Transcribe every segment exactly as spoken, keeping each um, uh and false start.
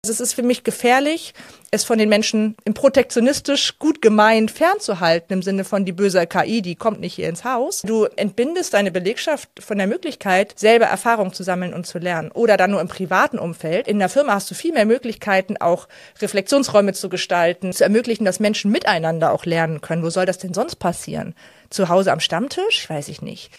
Es ist für mich gefährlich, es von den Menschen im protektionistisch gut gemeint fernzuhalten, im Sinne von die böse K I, die kommt nicht hier ins Haus. Du entbindest deine Belegschaft von der Möglichkeit, selber Erfahrung zu sammeln und zu lernen. Oder dann nur im privaten Umfeld. In der Firma hast du viel mehr Möglichkeiten, auch Reflexionsräume zu gestalten, zu ermöglichen, dass Menschen miteinander auch lernen können. Wo soll das denn sonst passieren? Zu Hause am Stammtisch? Weiß ich nicht.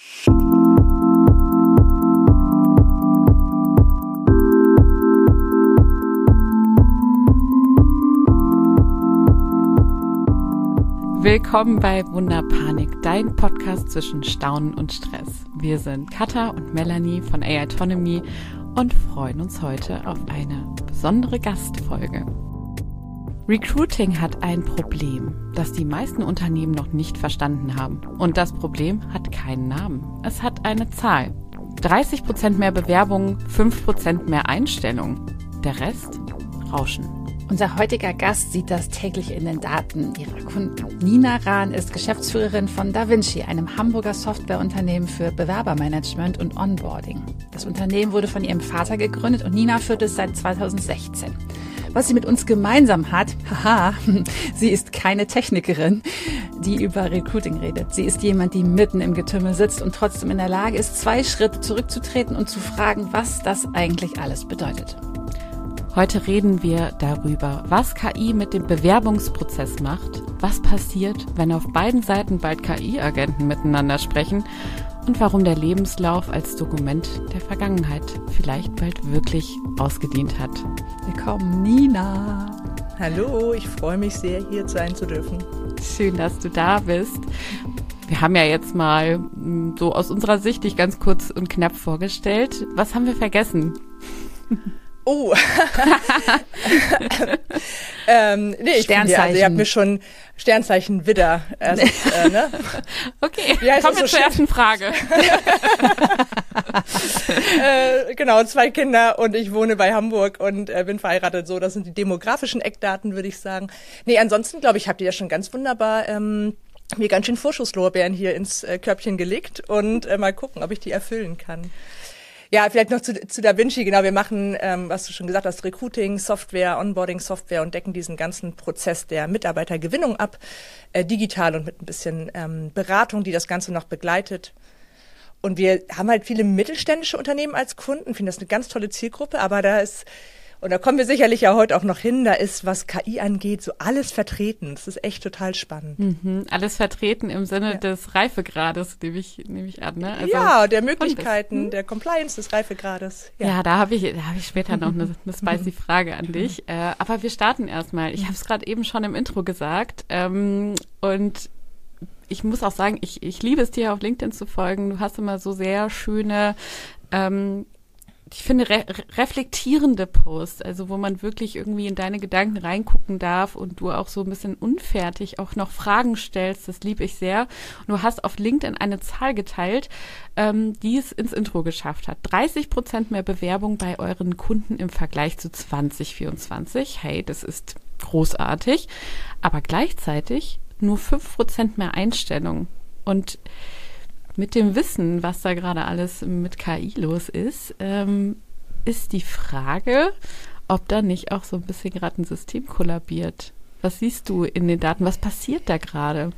Willkommen bei Wunderpanik, dein Podcast zwischen Staunen und Stress. Wir sind Katha und Melanie von A I Autonomy und freuen uns heute auf eine besondere Gastfolge. Recruiting hat ein Problem, das die meisten Unternehmen noch nicht verstanden haben. Und das Problem hat keinen Namen. Es hat eine Zahl. dreißig Prozent mehr Bewerbungen, fünf Prozent mehr Einstellungen. Der Rest? Rauschen. Unser heutiger Gast sieht das täglich in den Daten ihrer Kunden. Nina Rahn ist Geschäftsführerin von DaVinci, einem Hamburger Softwareunternehmen für Bewerbermanagement und Onboarding. Das Unternehmen wurde von ihrem Vater gegründet und Nina führt es seit zweitausendsechzehn. Was sie mit uns gemeinsam hat, haha, sie ist keine Technikerin, die über Recruiting redet. Sie ist jemand, die mitten im Getümmel sitzt und trotzdem in der Lage ist, zwei Schritte zurückzutreten und zu fragen, was das eigentlich alles bedeutet. Heute reden wir darüber, was K I mit dem Bewerbungsprozess macht, was passiert, wenn auf beiden Seiten bald K I-Agenten miteinander sprechen und warum der Lebenslauf als Dokument der Vergangenheit vielleicht bald wirklich ausgedient hat. Willkommen, Nina. Hallo, ich freue mich sehr, hier sein zu dürfen. Schön, dass du da bist. Wir haben ja jetzt mal so aus unserer Sicht dich ganz kurz und knapp vorgestellt. Was haben wir vergessen? Oh, ähm, nee, ich Sternzeichen. Finde, also ihr habt mir schon Sternzeichen Widder. Also, äh, ne? Okay, kommen wir so zur ersten Frage. äh, genau, zwei Kinder und ich wohne bei Hamburg und äh, bin verheiratet. So, das sind die demografischen Eckdaten, würde ich sagen. Nee, ansonsten, glaube ich, habt ihr ja schon ganz wunderbar ähm, mir ganz schön Vorschusslorbeeren hier ins äh, Körbchen gelegt und äh, mal gucken, ob ich die erfüllen kann. Ja, vielleicht noch zu, zu DaVinci. Genau, wir machen, ähm, was du schon gesagt hast, Recruiting, Software, Onboarding, Software und decken diesen ganzen Prozess der Mitarbeitergewinnung ab, äh, digital und mit ein bisschen ähm, Beratung, die das Ganze noch begleitet. Und wir haben halt viele mittelständische Unternehmen als Kunden, finden das eine ganz tolle Zielgruppe, aber da ist, und da kommen wir sicherlich ja heute auch noch hin, da ist, was K I angeht, so alles vertreten. Das ist echt total spannend. Mhm, alles vertreten im Sinne ja. des Reifegrades, nehme ich, nehme ich an, ne? Also ja, der Möglichkeiten, hm? der Compliance des Reifegrades. Ja, ja da habe ich, da habe ich später noch eine, eine spicy Frage an dich. Äh, aber wir starten erstmal. Ich habe es gerade eben schon im Intro gesagt ähm, und ich muss auch sagen, ich, ich liebe es, dir auf LinkedIn zu folgen. Du hast immer so sehr schöne ähm, ich finde, re- reflektierende Posts, also wo man wirklich irgendwie in deine Gedanken reingucken darf und du auch so ein bisschen unfertig auch noch Fragen stellst, das liebe ich sehr. Und du hast auf LinkedIn eine Zahl geteilt, ähm, die es ins Intro geschafft hat. dreißig Prozent mehr Bewerbung bei euren Kunden im Vergleich zu zwanzig vierundzwanzig. Hey, das ist großartig. Aber gleichzeitig nur fünf Prozent mehr Einstellungen. Und mit dem Wissen, was da gerade alles mit K I los ist, ähm, ist die Frage, ob da nicht auch so ein bisschen gerade ein System kollabiert. Was siehst du in den Daten? Was passiert da gerade?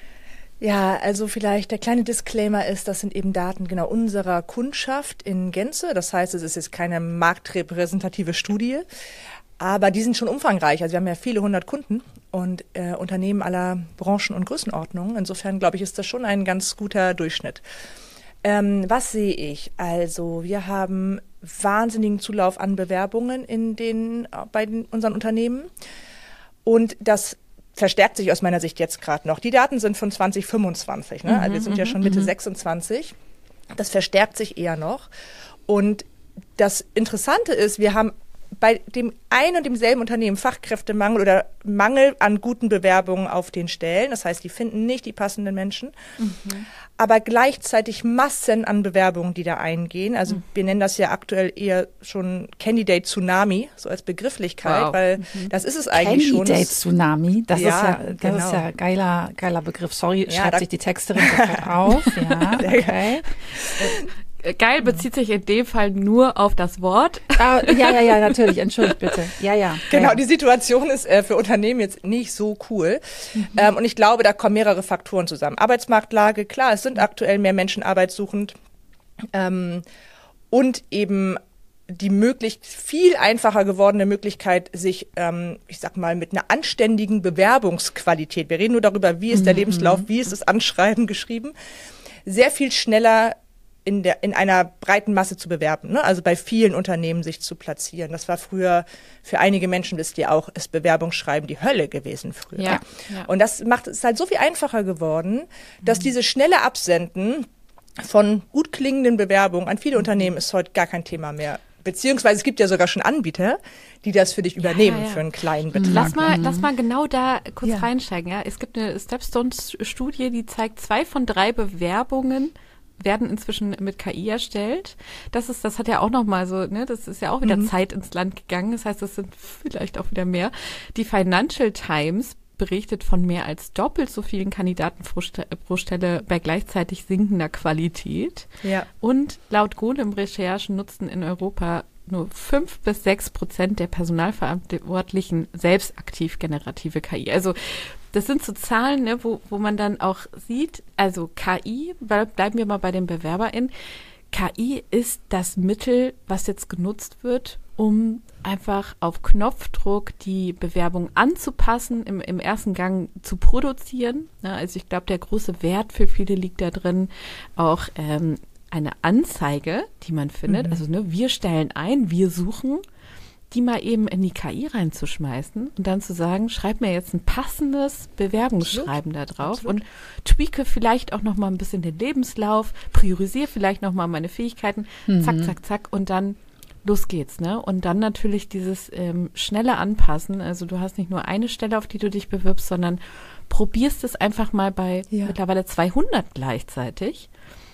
Ja, also vielleicht der kleine Disclaimer ist, das sind eben Daten genau unserer Kundschaft in Gänze. Das heißt, es ist jetzt keine marktrepräsentative Studie. Aber die sind schon umfangreich. Also wir haben ja viele hundert Kunden und äh, Unternehmen aller Branchen und Größenordnungen. Insofern, glaube ich, ist das schon ein ganz guter Durchschnitt. Ähm, was sehe ich? Also wir haben wahnsinnigen Zulauf an Bewerbungen in den, bei den, unseren Unternehmen. Und das verstärkt sich aus meiner Sicht jetzt gerade noch. Die Daten sind von zwanzig fünfundzwanzig. Ne? Mhm, also wir sind ja schon Mitte mhm. sechsundzwanzig. Das verstärkt sich eher noch. Und das Interessante ist, wir haben bei dem ein und demselben Unternehmen Fachkräftemangel oder Mangel an guten Bewerbungen auf den Stellen. Das heißt, die finden nicht die passenden Menschen. Mhm. Aber gleichzeitig Massen an Bewerbungen, die da eingehen. Also mhm. wir nennen das ja aktuell eher schon Candidate Tsunami, so als Begrifflichkeit, wow. weil mhm. das ist es eigentlich schon. Candidate Tsunami, das ja, ist ja, das genau. ist ja geiler, geiler Begriff. Sorry, ja, schreibt sich die Texterin sofort auf. Ja, okay. Geil bezieht sich in dem Fall nur auf das Wort. Ah, ja, ja, ja, natürlich. Entschuldigt bitte. Ja, ja. Genau, ja. die Situation ist äh, für Unternehmen jetzt nicht so cool. Mhm. Ähm, und ich glaube, da kommen mehrere Faktoren zusammen. Arbeitsmarktlage, klar, es sind aktuell mehr Menschen arbeitssuchend. Ähm, und eben die möglich viel einfacher gewordene Möglichkeit, sich, ähm, ich sag mal, mit einer anständigen Bewerbungsqualität, wir reden nur darüber, wie ist der mhm. Lebenslauf, wie ist das Anschreiben geschrieben, sehr viel schneller in der in einer breiten Masse zu bewerben, ne? Also bei vielen Unternehmen sich zu platzieren. Das war früher für einige Menschen, wisst ihr auch, ist Bewerbungsschreiben die Hölle gewesen früher. Ja, ja. Und das macht es halt so viel einfacher geworden, dass mhm. diese schnelle Absenden von gut klingenden Bewerbungen an viele mhm. Unternehmen ist heute gar kein Thema mehr. Beziehungsweise es gibt ja sogar schon Anbieter, die das für dich übernehmen, ja, ja, ja. für einen kleinen Betrag. Lass mal, mhm. lass mal genau da kurz ja. reinsteigen. Ja? Es gibt eine Stepstone-Studie, die zeigt, zwei von drei Bewerbungen werden inzwischen mit K I erstellt. Das ist, das hat ja auch noch mal so, ne, das ist ja auch wieder mhm. Zeit ins Land gegangen. Das heißt, das sind vielleicht auch wieder mehr. Die Financial Times berichtet von mehr als doppelt so vielen Kandidaten pro, St- pro Stelle bei gleichzeitig sinkender Qualität. Ja. Und laut Golem-Recherchen nutzen in Europa nur fünf bis sechs Prozent der Personalverantwortlichen selbst aktiv generative K I. Also das sind so Zahlen, ne, wo, wo man dann auch sieht, also K I, bleiben wir mal bei den BewerberInnen, K I ist das Mittel, was jetzt genutzt wird, um einfach auf Knopfdruck die Bewerbung anzupassen, im, im ersten Gang zu produzieren. Ja, also ich glaube, der große Wert für viele liegt da drin, auch ähm, eine Anzeige, die man findet. Mhm. Also ne, wir stellen ein, wir suchen, die mal eben in die K I reinzuschmeißen und dann zu sagen, schreib mir jetzt ein passendes Bewerbungsschreiben da drauf und tweake vielleicht auch noch mal ein bisschen den Lebenslauf, priorisiere vielleicht noch mal meine Fähigkeiten, mhm. zack, zack, zack und dann los geht's, ne? Und dann natürlich dieses ähm, schnelle Anpassen. Also du hast nicht nur eine Stelle, auf die du dich bewirbst, sondern probierst es einfach mal bei ja. mittlerweile zweihundert gleichzeitig.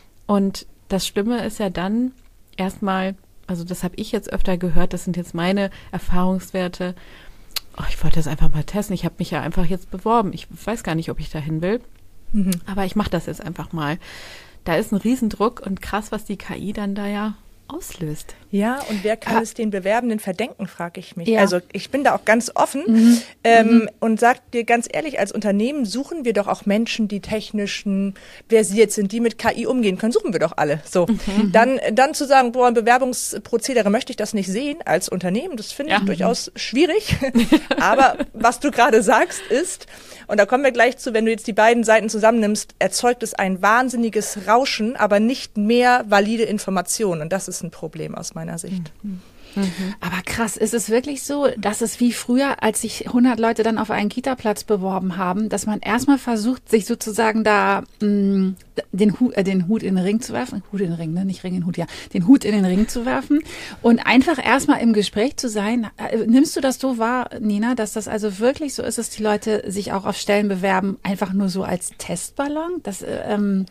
Und das Schlimme ist ja dann erstmal, also das habe ich jetzt öfter gehört, das sind jetzt meine Erfahrungswerte. Oh, ich wollte das einfach mal testen. Ich habe mich ja einfach jetzt beworben. Ich weiß gar nicht, ob ich dahin will. Mhm. Aber ich mache das jetzt einfach mal. Da ist ein Riesendruck und krass, was die K I dann da ja auslöst. Ja, und wer kann ah. es den Bewerbenden verdenken, frage ich mich. Ja. Also ich bin da auch ganz offen mhm. ähm, mhm. und sag dir ganz ehrlich, als Unternehmen suchen wir doch auch Menschen, die technischen versiert sind, die mit K I umgehen können, suchen wir doch alle. So, mhm. dann dann zu sagen, boah, ein Bewerbungsprozedere möchte ich das nicht sehen als Unternehmen, das finde ich ja. durchaus schwierig. Aber was du gerade sagst ist, und da kommen wir gleich zu, wenn du jetzt die beiden Seiten zusammennimmst, erzeugt es ein wahnsinniges Rauschen, aber nicht mehr valide Informationen. Und das ist ein Problem aus meiner Sicht. Mhm. Mhm. Aber krass, ist es wirklich so, dass es wie früher, als sich hundert Leute dann auf einen Kita-Platz beworben haben, dass man erstmal versucht, sich sozusagen da mh, den, Hu- äh, den Hut in den Ring zu werfen, Hut in den Ring, ne? Nicht Ring in den Hut, ja, den Hut in den Ring zu werfen und einfach erstmal im Gespräch zu sein. Äh, nimmst du das so wahr, Nina, dass das also wirklich so ist, dass die Leute sich auch auf Stellen bewerben, einfach nur so als Testballon? Das, äh, ähm,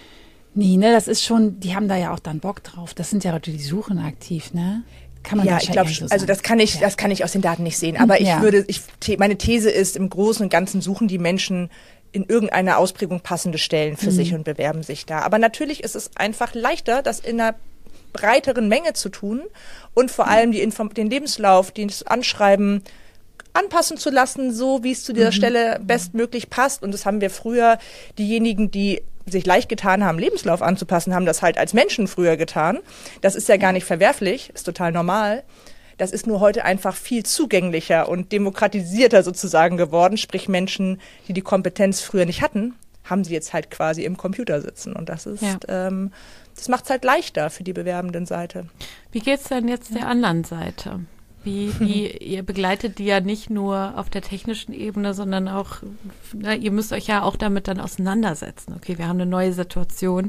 nee, ne, das ist schon, die haben da ja auch dann Bock drauf. Das sind ja Leute, die suchen aktiv, ne? Kann man ja, ich glaube, so also das kann ich, ja. das kann ich aus den Daten nicht sehen. Aber ich ja. würde, ich, meine These ist, im Großen und Ganzen suchen die Menschen in irgendeiner Ausprägung passende Stellen für mhm. sich und bewerben sich da. Aber natürlich ist es einfach leichter, das in einer breiteren Menge zu tun und vor allem die Info- den Lebenslauf, das Anschreiben anpassen zu lassen, so wie es zu dieser mhm. Stelle bestmöglich passt. Und das haben wir früher, diejenigen, die sich leicht getan haben, Lebenslauf anzupassen, haben das halt als Menschen früher getan. Das ist ja gar nicht verwerflich, ist total normal. Das ist nur heute einfach viel zugänglicher und demokratisierter sozusagen geworden. Sprich, Menschen, die die Kompetenz früher nicht hatten, haben sie jetzt halt quasi im Computer sitzen. Und das ist, ja. ähm, das macht es halt leichter für die bewerbenden Seite. Wie geht's denn jetzt der anderen Seite? Wie, wie ihr begleitet die ja nicht nur auf der technischen Ebene, sondern auch, na, ihr müsst euch ja auch damit dann auseinandersetzen. Okay, wir haben eine neue Situation.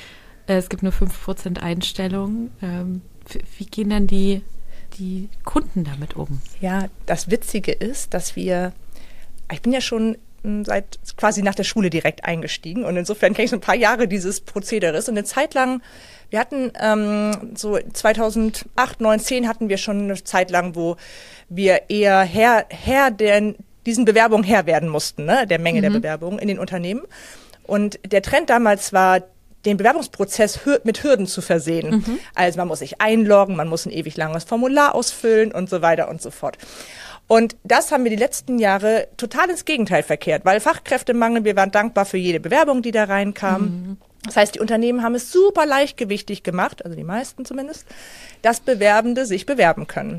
Es gibt nur fünf Prozent Einstellungen. Ähm, wie gehen dann die, die Kunden damit um? Ja, das Witzige ist, dass wir, ich bin ja schon seit quasi nach der Schule direkt eingestiegen und insofern kenne ich so ein paar Jahre dieses Prozederes und eine Zeit lang, wir hatten ähm, so zweitausendacht, neun, zehn hatten wir schon eine Zeit lang, wo wir eher Herr, Herr der, diesen Bewerbungen Herr werden mussten, ne, der Menge mhm. der Bewerbungen in den Unternehmen. Und der Trend damals war, den Bewerbungsprozess mit Hürden zu versehen. Mhm. Also man muss sich einloggen, man muss ein ewig langes Formular ausfüllen und so weiter und so fort. Und das haben wir die letzten Jahre total ins Gegenteil verkehrt, weil Fachkräftemangel, wir waren dankbar für jede Bewerbung, die da reinkam. Mhm. Das heißt, die Unternehmen haben es super leichtgewichtig gemacht, also die meisten zumindest, dass Bewerbende sich bewerben können.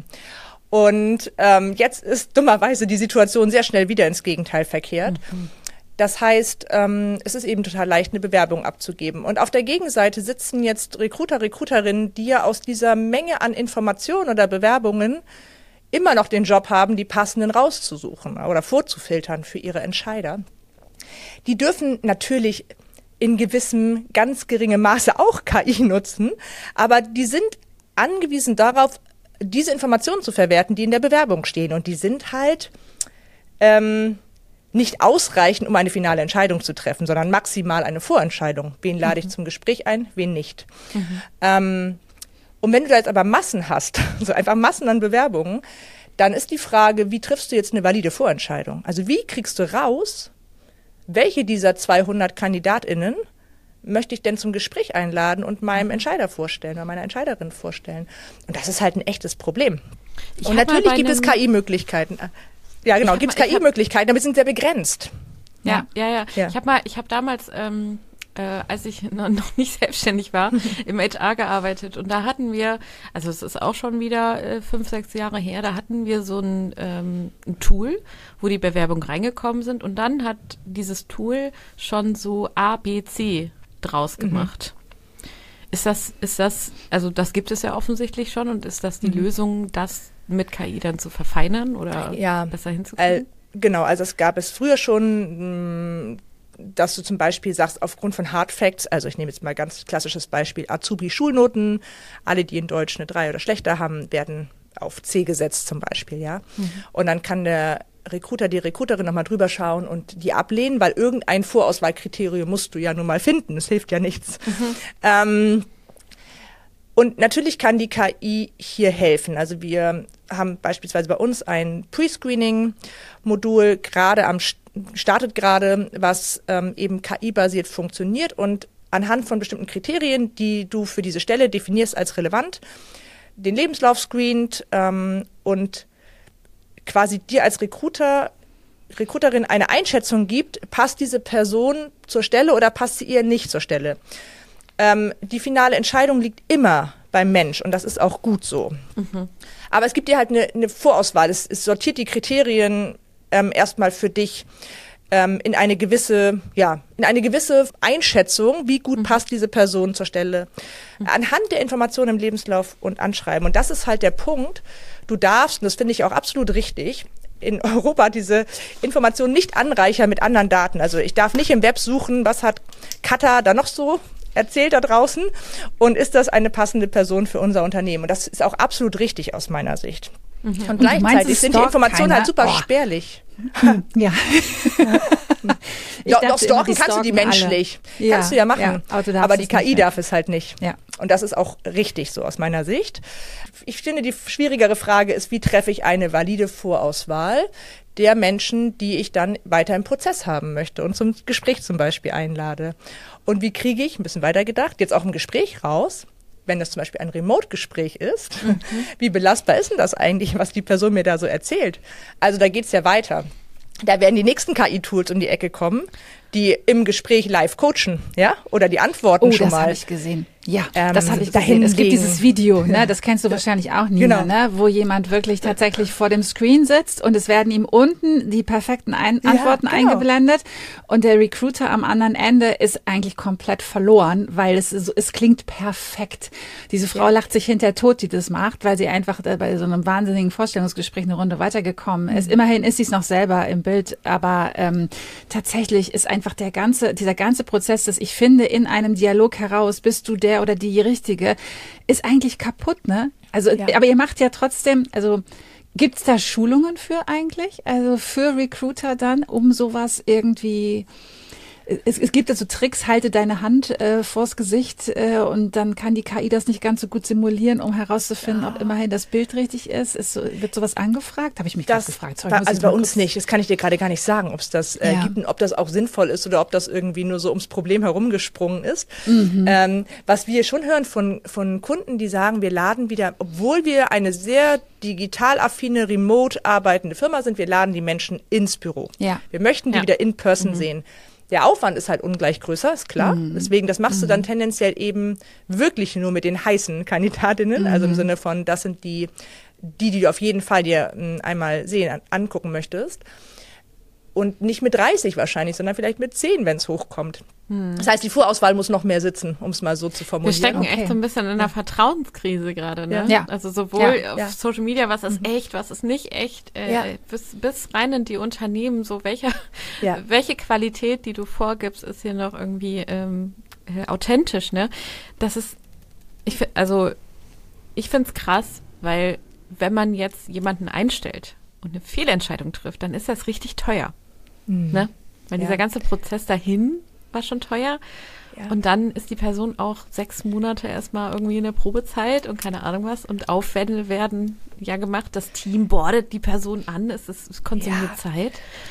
Und ähm, jetzt ist dummerweise die Situation sehr schnell wieder ins Gegenteil verkehrt. Mhm. Das heißt, ähm, es ist eben total leicht, eine Bewerbung abzugeben. Und auf der Gegenseite sitzen jetzt Recruiter, Recruiterinnen, die ja aus dieser Menge an Informationen oder Bewerbungen immer noch den Job haben, die passenden rauszusuchen oder vorzufiltern für ihre Entscheider. Die dürfen natürlich in gewissem, ganz geringem Maße auch K I nutzen, aber die sind angewiesen darauf, diese Informationen zu verwerten, die in der Bewerbung stehen. Und die sind halt ähm, nicht ausreichend, um eine finale Entscheidung zu treffen, sondern maximal eine Vorentscheidung. Wen lade ich mhm. zum Gespräch ein, wen nicht. Mhm. Ähm, und wenn du da jetzt aber Massen hast, also einfach Massen an Bewerbungen, dann ist die Frage, wie triffst du jetzt eine valide Vorentscheidung? Also wie kriegst du raus, welche dieser zweihundert KandidatInnen möchte ich denn zum Gespräch einladen und meinem Entscheider vorstellen oder meiner Entscheiderin vorstellen? Und das ist halt ein echtes Problem. Ich und natürlich gibt es K I-Möglichkeiten. Ja, genau, gibt es K I-Möglichkeiten, aber sie sind sehr begrenzt. Ja, ja, ja. ja. Ich habe mal, ich habe damals, ähm, äh, als ich noch nicht selbstständig war, im H R gearbeitet und da hatten wir, also es ist auch schon wieder äh, fünf, sechs Jahre her, da hatten wir so ein, ähm, ein Tool, wo die Bewerbungen reingekommen sind und dann hat dieses Tool schon so A, B, C draus gemacht. Mhm. Ist das, ist das, also das gibt es ja offensichtlich schon und ist das die mhm. Lösung, das mit K I dann zu verfeinern oder ja, besser hinzukriegen? Äh, genau, also es gab es früher schon, mh, dass du zum Beispiel sagst, aufgrund von Hard Facts, also ich nehme jetzt mal ganz klassisches Beispiel, Azubi-Schulnoten, alle, die in Deutsch eine drei oder schlechter haben, werden auf C gesetzt zum Beispiel, ja. Mhm. Und dann kann der Recruiter, die Recruiterin nochmal drüber schauen und die ablehnen, weil irgendein Vorauswahlkriterium musst du ja nun mal finden. Das hilft ja nichts. Mhm. Ähm, und natürlich kann die K I hier helfen. Also wir haben beispielsweise bei uns ein Pre-Screening-Modul gerade am startet gerade, was ähm, eben K I-basiert funktioniert und anhand von bestimmten Kriterien, die du für diese Stelle definierst als relevant, den Lebenslauf screent ähm, und quasi dir als Recruiter, Recruiterin eine Einschätzung gibt, passt diese Person zur Stelle oder passt sie eher nicht zur Stelle. Ähm, die finale Entscheidung liegt immer beim Mensch und das ist auch gut so. Mhm. Aber es gibt dir halt eine, eine Vorauswahl. Es, es sortiert die Kriterien ähm, erstmal für dich ähm, in eine gewisse, ja, in eine gewisse Einschätzung, wie gut mhm. passt diese Person zur Stelle. Mhm. Anhand der Informationen im Lebenslauf und Anschreiben. Und das ist halt der Punkt. Du darfst, und das finde ich auch absolut richtig, in Europa diese Informationen nicht anreichern mit anderen Daten. Also ich darf nicht im Web suchen, was hat Katha da noch so erzählt da draußen und ist das eine passende Person für unser Unternehmen? Und das ist auch absolut richtig aus meiner Sicht. Mhm. Und, und gleichzeitig meinst, sind die Informationen keiner? halt super oh. spärlich. Ja. Doch, doch stalken immer, kannst du die menschlich. Ja, kannst du ja machen. Ja, aber, du aber die K I nicht, darf es halt nicht. Ja. Und das ist auch richtig so aus meiner Sicht. Ich finde, die schwierigere Frage ist, wie treffe ich eine valide Vorauswahl der Menschen, die ich dann weiter im Prozess haben möchte und zum Gespräch zum Beispiel einlade. Und wie kriege ich, ein bisschen weiter gedacht, jetzt auch im Gespräch raus, wenn das zum Beispiel ein Remote-Gespräch ist, mhm. wie belastbar ist denn das eigentlich, was die Person mir da so erzählt? Also da geht's ja weiter. Da werden die nächsten K I-Tools um die Ecke kommen, die im Gespräch live coachen, ja, oder die Antworten oh, schon mal. mal. Oh, das habe ich gesehen. Ja, ähm, das habe ich gesehen. Es gibt dieses Video, ne, das kennst du wahrscheinlich auch, Nina, genau. ne, wo jemand wirklich tatsächlich vor dem Screen sitzt und es werden ihm unten die perfekten Ein- ja, Antworten genau. eingeblendet und der Recruiter am anderen Ende ist eigentlich komplett verloren, weil es so, es klingt perfekt. Diese Frau ja. lacht sich hinterher tot, die das macht, weil sie einfach bei so einem wahnsinnigen Vorstellungsgespräch eine Runde weitergekommen ist. Mhm. Immerhin ist sie es noch selber im Bild, aber ähm, tatsächlich ist einfach der ganze, dieser ganze Prozess, dass ich finde, in einem Dialog heraus, bist du der oder die Richtige, ist eigentlich kaputt, ne? Also, ja. aber ihr macht ja trotzdem, also gibt's da Schulungen für eigentlich? Also für Recruiter dann, um sowas irgendwie Es, es gibt also Tricks, halte deine Hand äh, vors Gesicht äh, und dann kann die K I das nicht ganz so gut simulieren, um herauszufinden, ja. ob immerhin das Bild richtig ist. ist so, wird sowas angefragt? Habe ich mich das gefragt. Sorry, also bei uns nicht. Das kann ich dir gerade gar nicht sagen, ob es das äh, ja. gibt und ob das auch sinnvoll ist oder ob das irgendwie nur so ums Problem herumgesprungen ist. Mhm. Ähm, was wir schon hören von, von Kunden, die sagen, wir laden wieder, obwohl wir eine sehr digital affine, remote arbeitende Firma sind, wir laden die Menschen ins Büro. Ja. Wir möchten die ja. wieder in person mhm. sehen. Der Aufwand ist halt ungleich größer, ist klar. Mhm. Deswegen, das machst mhm. du dann tendenziell eben wirklich nur mit den heißen Kandidatinnen. Mhm. Also im Sinne von, das sind die, die, die du auf jeden Fall dir einmal sehen, angucken möchtest. Und nicht mit dreißig wahrscheinlich, sondern vielleicht mit zehn, wenn es hochkommt. Hm. Das heißt, die Vorauswahl muss noch mehr sitzen, um es mal so zu formulieren. Wir stecken okay. echt so ein bisschen in einer Vertrauenskrise gerade, ne? Ja. Also sowohl ja. auf ja. Social Media, was ist mhm. echt, was ist nicht echt, äh, ja. bis, bis rein in die Unternehmen, so welche, ja. welche Qualität, die du vorgibst, ist hier noch irgendwie ähm, äh, authentisch, ne? Das ist, ich find, also ich find's krass, weil wenn man jetzt jemanden einstellt und eine Fehlentscheidung trifft, dann ist das richtig teuer. Mhm. Ne? Weil ja. dieser ganze Prozess dahin war schon teuer. Ja. Und dann ist die Person auch sechs Monate erstmal irgendwie in der Probezeit und keine Ahnung was. Und Aufwände werden ja gemacht. Das Team bordet die Person an. Es, ist, es konsumiert ja. Zeit.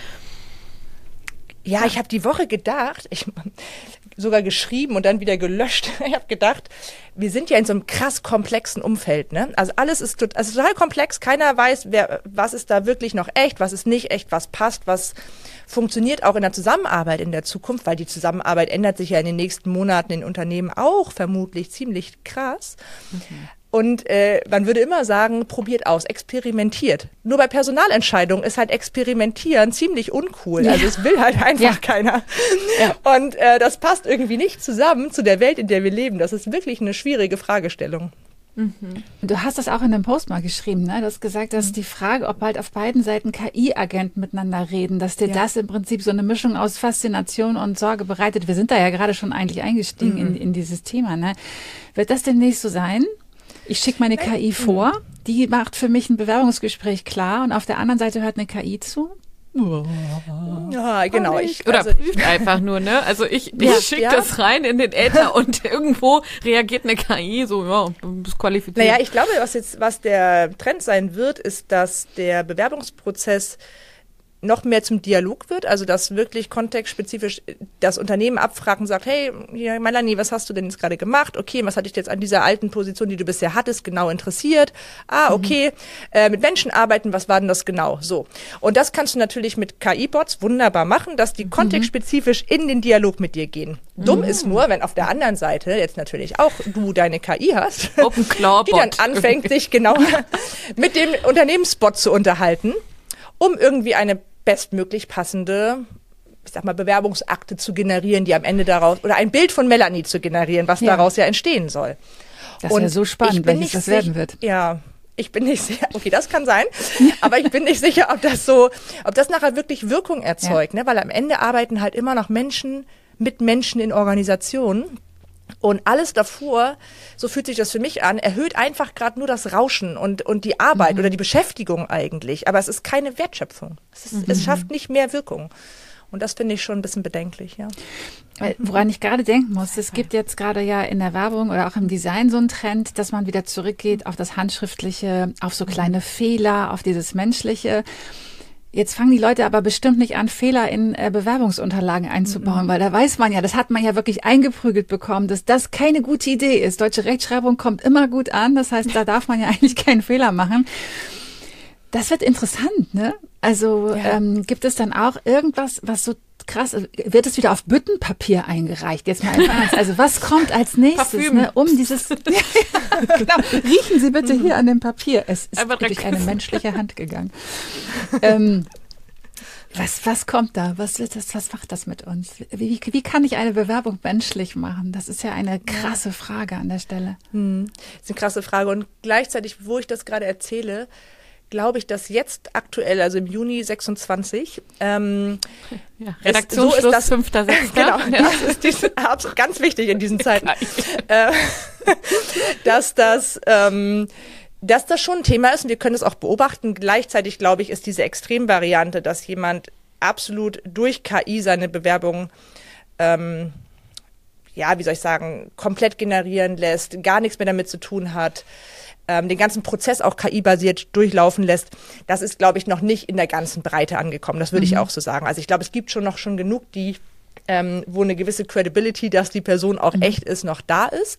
Ja, ja, ich habe die Woche gedacht, ich sogar geschrieben und dann wieder gelöscht. Ich habe gedacht, wir sind ja in so einem krass komplexen Umfeld, ne? Also alles ist tot, also total komplex. Keiner weiß, wer, was ist da wirklich noch echt, was ist nicht echt, was passt, was funktioniert auch in der Zusammenarbeit in der Zukunft, weil die Zusammenarbeit ändert sich ja in den nächsten Monaten in Unternehmen auch vermutlich ziemlich krass. Mhm. Und äh, man würde immer sagen, probiert aus, experimentiert. Nur bei Personalentscheidungen ist halt Experimentieren ziemlich uncool. Ja. Also es will halt einfach ja. keiner. Ja. Und äh, das passt irgendwie nicht zusammen zu der Welt, in der wir leben. Das ist wirklich eine schwierige Fragestellung. Mhm. Du hast das auch in einem Post mal geschrieben, ne? Du hast gesagt, dass die Frage, ob halt auf beiden Seiten K I-Agenten miteinander reden, dass dir ja. das im Prinzip so eine Mischung aus Faszination und Sorge bereitet. Wir sind da ja gerade schon eigentlich eingestiegen mhm. in, in dieses Thema, ne? Wird das demnächst so sein? Ich schicke meine K I vor, die macht für mich ein Bewerbungsgespräch klar und auf der anderen Seite hört eine K I zu. Ja, genau. Ich, Oder also, prüft einfach nur, ne? Also ich, ich ja, schicke ja. das rein in den Äther und irgendwo reagiert eine K I so, ja, du bist qualifiziert. Naja, ich glaube, was jetzt, was der Trend sein wird, ist, dass der Bewerbungsprozess noch mehr zum Dialog wird, also dass wirklich kontextspezifisch das Unternehmen abfragt und sagt, hey, hier, Melanie, was hast du denn jetzt gerade gemacht? Okay, was hat dich jetzt an dieser alten Position, die du bisher hattest, genau interessiert? Ah, okay, mhm. äh, mit Menschen arbeiten, was war denn das genau? So. Und das kannst du natürlich mit K I-Bots wunderbar machen, dass die mhm. kontextspezifisch in den Dialog mit dir gehen. Mhm. Dumm ist nur, wenn auf der anderen Seite jetzt natürlich auch du deine K I hast, die dann anfängt, sich genau mit dem Unternehmensbot zu unterhalten, um irgendwie eine bestmöglich passende, ich sag mal, Bewerbungsakte zu generieren, die am Ende daraus, oder ein Bild von Melanie zu generieren, was ja. daraus ja entstehen soll. Das ist ja so spannend, welches das werden wird. Ja, ich bin nicht sicher, okay, das kann sein, aber ich bin nicht sicher, ob das so, ob das nachher wirklich Wirkung erzeugt, ja. ne? Weil am Ende arbeiten halt immer noch Menschen mit Menschen in Organisationen. Und alles davor, so fühlt sich das für mich an, erhöht einfach gerade nur das Rauschen und, und die Arbeit mhm. oder die Beschäftigung eigentlich. Aber es ist keine Wertschöpfung. Es, ist, mhm. es schafft nicht mehr Wirkung. Und das finde ich schon ein bisschen bedenklich, ja. Woran ich gerade denken muss, es gibt jetzt gerade ja in der Werbung oder auch im Design so einen Trend, dass man wieder zurückgeht auf das Handschriftliche, auf so kleine Fehler, auf dieses Menschliche. Jetzt fangen die Leute aber bestimmt nicht an, Fehler in äh, Bewerbungsunterlagen einzubauen, mhm. weil da weiß man ja, das hat man ja wirklich eingeprügelt bekommen, dass das keine gute Idee ist. Deutsche Rechtschreibung kommt immer gut an, das heißt, da darf man ja eigentlich keinen Fehler machen. Das wird interessant, ne? Also ja. ähm, gibt es dann auch irgendwas, was so krass ist? Wird es wieder auf Büttenpapier eingereicht? Jetzt mal im Ernst. Also was kommt als nächstes, ne? Um dieses... genau. Riechen Sie bitte hier an dem Papier. Es ist Aber durch eine menschliche Hand gegangen. ähm, was, was kommt da? Was, wird das, was macht das mit uns? Wie, wie kann ich eine Bewerbung menschlich machen? Das ist ja eine krasse Frage an der Stelle. Hm. Das ist eine krasse Frage. Und gleichzeitig, wo ich das gerade erzähle, glaube ich, dass jetzt aktuell, also im Juni sechsundzwanzig, ähm, ja, Redaktionsschluss so ist das, fünfter sechster Genau, ja. das ist dies, absolut ganz wichtig in diesen Zeiten, äh, dass das ähm, dass das schon ein Thema ist und wir können es auch beobachten. Gleichzeitig, glaube ich, ist diese Extremvariante, dass jemand absolut durch K I seine Bewerbung ähm, ja, wie soll ich sagen, komplett generieren lässt, gar nichts mehr damit zu tun hat, ähm, den ganzen Prozess auch K I-basiert durchlaufen lässt, das ist, glaube ich, noch nicht in der ganzen Breite angekommen. Das würde mhm. ich auch so sagen. Also ich glaube, es gibt schon noch schon genug, die, ähm, wo eine gewisse Credibility, dass die Person auch mhm. echt ist, noch da ist.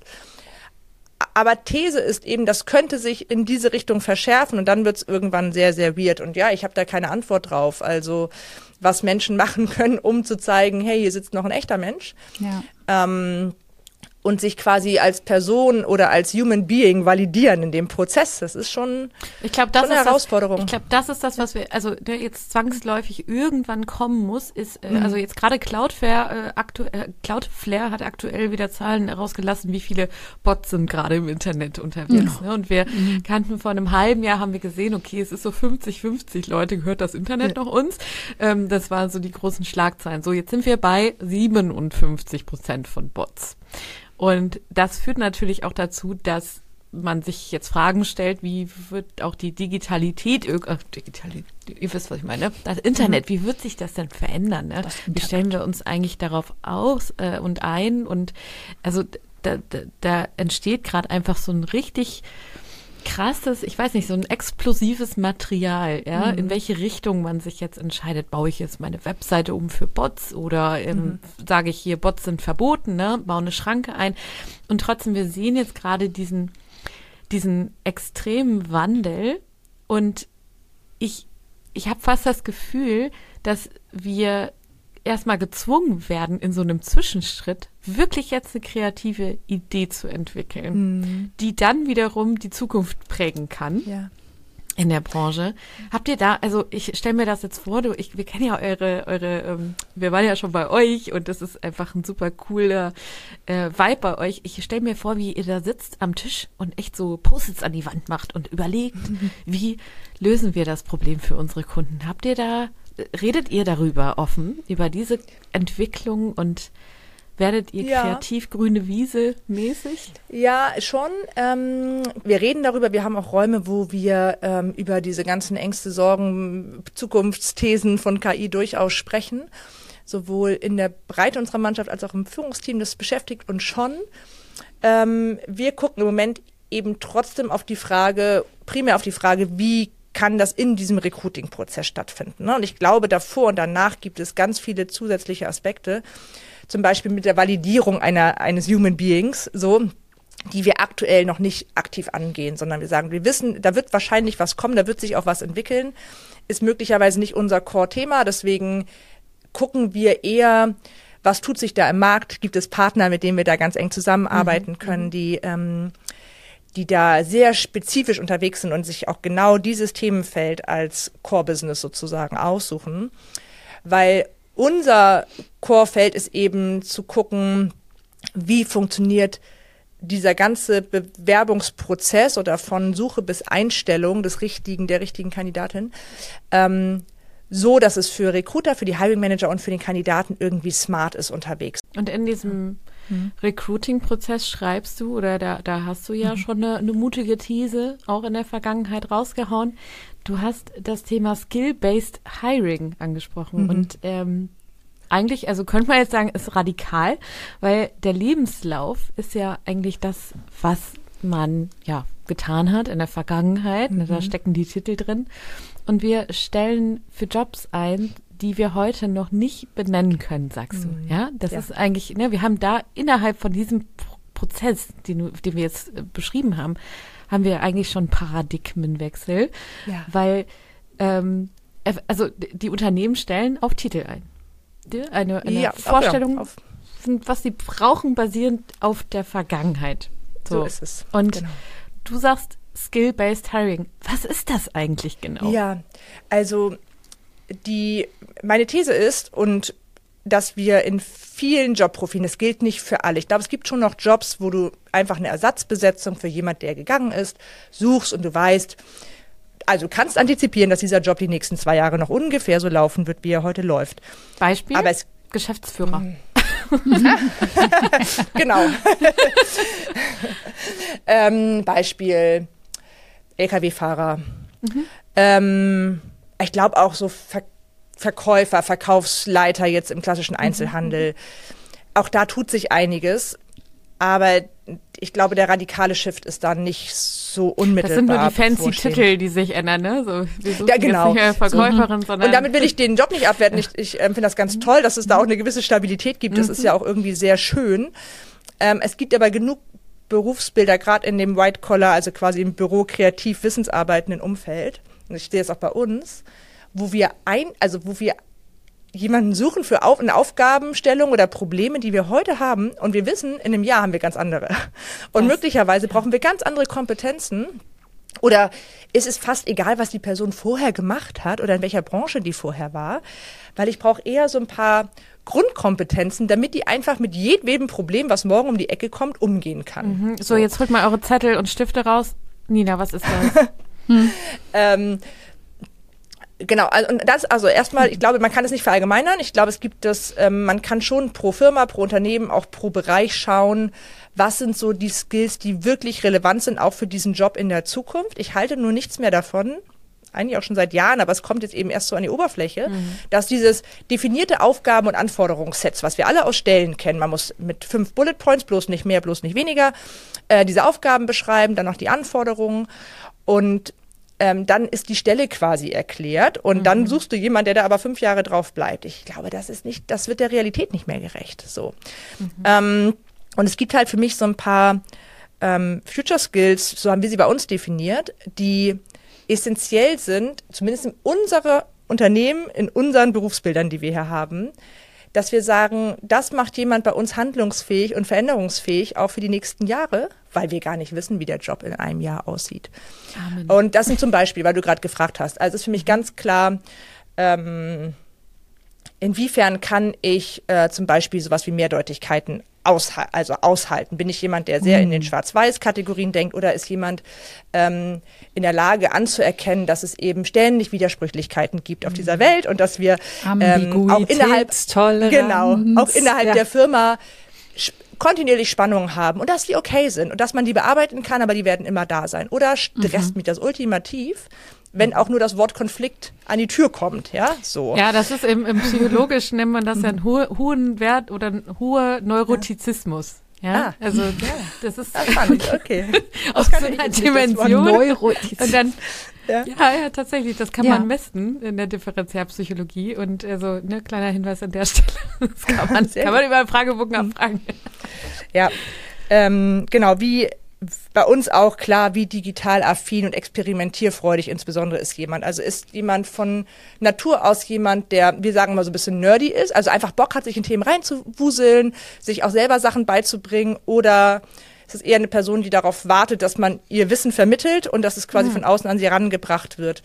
Aber These ist eben, das könnte sich in diese Richtung verschärfen und dann wird es irgendwann sehr, sehr weird. Und ja, ich habe da keine Antwort drauf. Also was Menschen machen können, um zu zeigen, hey, hier sitzt noch ein echter Mensch. Ja. Ähm, und sich quasi als Person oder als Human Being validieren in dem Prozess. Das ist schon, ich glaub, das schon eine ist Herausforderung. Das, ich glaube, das ist das, was wir, also der jetzt zwangsläufig irgendwann kommen muss, ist, äh, mhm. also jetzt gerade Cloudflare, äh, aktu- äh, Cloudflare hat aktuell wieder Zahlen herausgelassen, wie viele Bots sind gerade im Internet unterwegs. Mhm. Ne? Und wir mhm. kannten vor einem halben Jahr, haben wir gesehen, okay, es ist so fünfzig fünfzig Leute, gehört das Internet ja. noch uns? Ähm, das waren so die großen Schlagzeilen. So, jetzt sind wir bei siebenundfünfzig Prozent von Bots. Und das führt natürlich auch dazu, dass man sich jetzt Fragen stellt, wie wird auch die Digitalität, äh, Digitalität, ihr wisst, was ich meine, das Internet, wie wird sich das denn verändern? Ne? Wie stellen wir uns eigentlich darauf aus äh, und ein? Und also da, da, da entsteht gerade einfach so ein richtig krasses, ich weiß nicht, so ein explosives Material, ja, mhm. in welche Richtung man sich jetzt entscheidet. Baue ich jetzt meine Webseite um für Bots oder ähm, mhm. sage ich hier, Bots sind verboten, ne, baue eine Schranke ein. Und trotzdem, wir sehen jetzt gerade diesen, diesen extremen Wandel und ich, ich habe fast das Gefühl, dass wir erstmal gezwungen werden, in so einem Zwischenschritt wirklich jetzt eine kreative Idee zu entwickeln, mhm. die dann wiederum die Zukunft prägen kann ja. in der Branche. Habt ihr da, also ich stelle mir das jetzt vor, du, ich, wir kennen ja eure, eure, ähm, wir waren ja schon bei euch und das ist einfach ein super cooler äh, Vibe bei euch. Ich stelle mir vor, wie ihr da sitzt am Tisch und echt so Post-its an die Wand macht und überlegt, mhm. wie lösen wir das Problem für unsere Kunden. Habt ihr da Redet ihr darüber offen, über diese Entwicklung und werdet ihr ja. kreativ grüne Wiese mäßig? Ja, schon. Ähm, wir reden darüber, wir haben auch Räume, wo wir ähm, über diese ganzen Ängste, Sorgen, Zukunftsthesen von K I durchaus sprechen. Sowohl in der Breite unserer Mannschaft als auch im Führungsteam, das beschäftigt uns schon. Ähm, wir gucken im Moment eben trotzdem auf die Frage, primär auf die Frage, wie kann das in diesem Recruiting-Prozess stattfinden. Ne? Und ich glaube, davor und danach gibt es ganz viele zusätzliche Aspekte, zum Beispiel mit der Validierung einer, eines Human Beings, so, die wir aktuell noch nicht aktiv angehen, sondern wir sagen, wir wissen, da wird wahrscheinlich was kommen, da wird sich auch was entwickeln, ist möglicherweise nicht unser Core-Thema, deswegen gucken wir eher, was tut sich da im Markt, gibt es Partner, mit denen wir da ganz eng zusammenarbeiten mhm. können, die ähm, die da sehr spezifisch unterwegs sind und sich auch genau dieses Themenfeld als Core-Business sozusagen aussuchen. Weil unser Core-Feld ist eben zu gucken, wie funktioniert dieser ganze Bewerbungsprozess oder von Suche bis Einstellung des richtigen, der richtigen Kandidatin, ähm, so, dass es für Recruiter, für die Hiring Manager und für den Kandidaten irgendwie smart ist unterwegs. Und in diesem mhm. Recruiting-Prozess schreibst du, oder da, da hast du ja mhm. schon eine, eine mutige These auch in der Vergangenheit rausgehauen. Du hast das Thema Skill-Based Hiring angesprochen mhm. und ähm, eigentlich, also könnte man jetzt sagen, ist radikal, weil der Lebenslauf ist ja eigentlich das, was man ja getan hat in der Vergangenheit. Mhm. Da stecken die Titel drin. Und wir stellen für Jobs ein, die wir heute noch nicht benennen können, sagst du. Mhm. Ja, das ja. ist eigentlich, ne, wir haben da innerhalb von diesem Pro- Prozess, den, den wir jetzt äh, beschrieben haben, haben wir eigentlich schon einen Paradigmenwechsel, ja. weil ähm, also die Unternehmen stellen auf Titel ein. Eine, eine ja, Vorstellung, auf, ja, auf. was sie brauchen, basierend auf der Vergangenheit. So, so ist es. Und genau. du sagst Skill-Based Hiring. Was ist das eigentlich genau? Ja, also die meine These ist, und dass wir in vielen Jobprofilen, das gilt nicht für alle, ich glaube, es gibt schon noch Jobs, wo du einfach eine Ersatzbesetzung für jemand, der gegangen ist, suchst und du weißt, also du kannst antizipieren, dass dieser Job die nächsten zwei Jahre noch ungefähr so laufen wird, wie er heute läuft. Beispiel? Aber es, Geschäftsführer. Genau. ähm, Beispiel L K W-Fahrer. Mhm. Ähm, ich glaube auch so Ver- Verkäufer, Verkaufsleiter jetzt im klassischen Einzelhandel. Mhm. auch da tut sich einiges, aber ich glaube, der radikale Shift ist da nicht so unmittelbar. Das sind nur die fancy Titel, die sich ändern, ne? So, wir suchen ja, genau. jetzt nicht mehr Verkäuferin, so. sondern... Und damit will ich den Job nicht abwerten. Ich, ich äh, finde das ganz toll, dass es da auch eine gewisse Stabilität gibt. Das mhm. ist ja auch irgendwie sehr schön. Ähm, es gibt aber genug Berufsbilder, gerade in dem White-Collar, also quasi im Büro kreativ wissensarbeitenden Umfeld. Und ich sehe es auch bei uns, wo wir ein, also wo wir jemanden suchen für auf, eine Aufgabenstellung oder Probleme, die wir heute haben. Und wir wissen, in einem Jahr haben wir ganz andere. Und das, möglicherweise brauchen wir ganz andere Kompetenzen. Oder ist es fast egal, was die Person vorher gemacht hat oder in welcher Branche die vorher war. Weil ich brauche eher so ein paar Grundkompetenzen, damit die einfach mit jedem Problem, was morgen um die Ecke kommt, umgehen kann. Mhm. So, jetzt holt mal eure Zettel und Stifte raus. Nina, was ist das? hm. ähm, Genau, also, und das, also erstmal, ich glaube, man kann es nicht verallgemeinern. Ich glaube, es gibt das, ähm, man kann schon pro Firma, pro Unternehmen, auch pro Bereich schauen, was sind so die Skills, die wirklich relevant sind, auch für diesen Job in der Zukunft. Ich halte nur nichts mehr davon, eigentlich auch schon seit Jahren, aber es kommt jetzt eben erst so an die Oberfläche, mhm. dass dieses definierte Aufgaben- und Anforderungssets, was wir alle aus Stellen kennen, man muss mit fünf Bullet Points, bloß nicht mehr, bloß nicht weniger, äh, diese Aufgaben beschreiben, dann noch die Anforderungen und Ähm, dann ist die Stelle quasi erklärt und mhm. dann suchst du jemanden, der da aber fünf Jahre drauf bleibt. Ich glaube, das ist nicht, das wird der Realität nicht mehr gerecht. So. Mhm. Ähm, und es gibt halt für mich so ein paar ähm, Future Skills, so haben wir sie bei uns definiert, die essentiell sind, zumindest in unsere Unternehmen, in unseren Berufsbildern, die wir hier haben, dass wir sagen, das macht jemand bei uns handlungsfähig und veränderungsfähig, auch für die nächsten Jahre, weil wir gar nicht wissen, wie der Job in einem Jahr aussieht. Amen. Und das sind zum Beispiel, weil du gerade gefragt hast, also ist für mich ganz klar, ähm, inwiefern kann ich äh, zum Beispiel sowas wie Mehrdeutigkeiten ausha- also aushalten? Bin ich jemand, der sehr mhm. in den Schwarz-Weiß-Kategorien denkt oder ist jemand ähm, in der Lage anzuerkennen, dass es eben ständig Widersprüchlichkeiten gibt auf mhm. dieser Welt und dass wir ähm, auch innerhalb, genau, auch innerhalb ja. der Firma sp- kontinuierlich Spannungen haben und dass die okay sind und dass man die bearbeiten kann, aber die werden immer da sein. Oder stresst mhm. mich das ultimativ, wenn auch nur das Wort Konflikt an die Tür kommt, ja, so. Ja, das ist im, im Psychologischen nennt man das ja einen ho- hohen Wert oder einen hohen Neurotizismus. Ja, ja. Also ja. das ist das fand ich, okay. aus so einer Dimension. Und dann Ja. ja, ja, tatsächlich. Das kann ja. man messen in der Differentialpsychologie. Und also, ne, kleiner Hinweis an der Stelle. Das kann man, kann man über Fragebogen abfragen. Ja, ähm, genau. Wie bei uns auch klar, wie digital affin und experimentierfreudig insbesondere ist jemand. Also ist jemand von Natur aus jemand, der, wir sagen mal so ein bisschen nerdy ist, also einfach Bock hat, sich in Themen reinzuwuseln, sich auch selber Sachen beizubringen, oder es ist eher eine Person, die darauf wartet, dass man ihr Wissen vermittelt und dass es quasi mhm. von außen an sie herangebracht wird.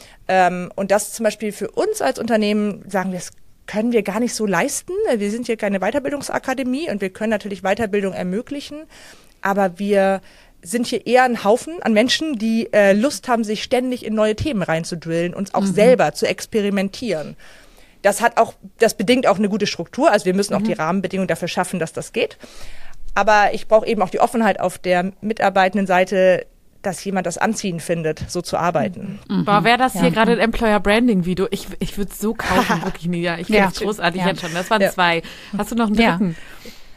Ähm, und das zum Beispiel für uns als Unternehmen, sagen wir, das können wir gar nicht so leisten. Wir sind hier keine Weiterbildungsakademie und wir können natürlich Weiterbildung ermöglichen, aber wir sind hier eher ein Haufen an Menschen, die äh, Lust haben, sich ständig in neue Themen reinzudrillen und auch mhm. selber zu experimentieren. Das hat auch, das bedingt auch eine gute Struktur. Also wir müssen mhm. auch die Rahmenbedingungen dafür schaffen, dass das geht. Aber ich brauche eben auch die Offenheit auf der mitarbeitenden Seite, dass jemand das anziehend findet, so zu arbeiten. Mhm. Boah, wäre das ja. hier gerade ein Employer Branding Video? Ich, ich würde es so kaufen, wirklich nie. Ja, ich finde es ja. großartig ja. jetzt schon. Das waren ja. zwei. Hast du noch einen dritten? Ja.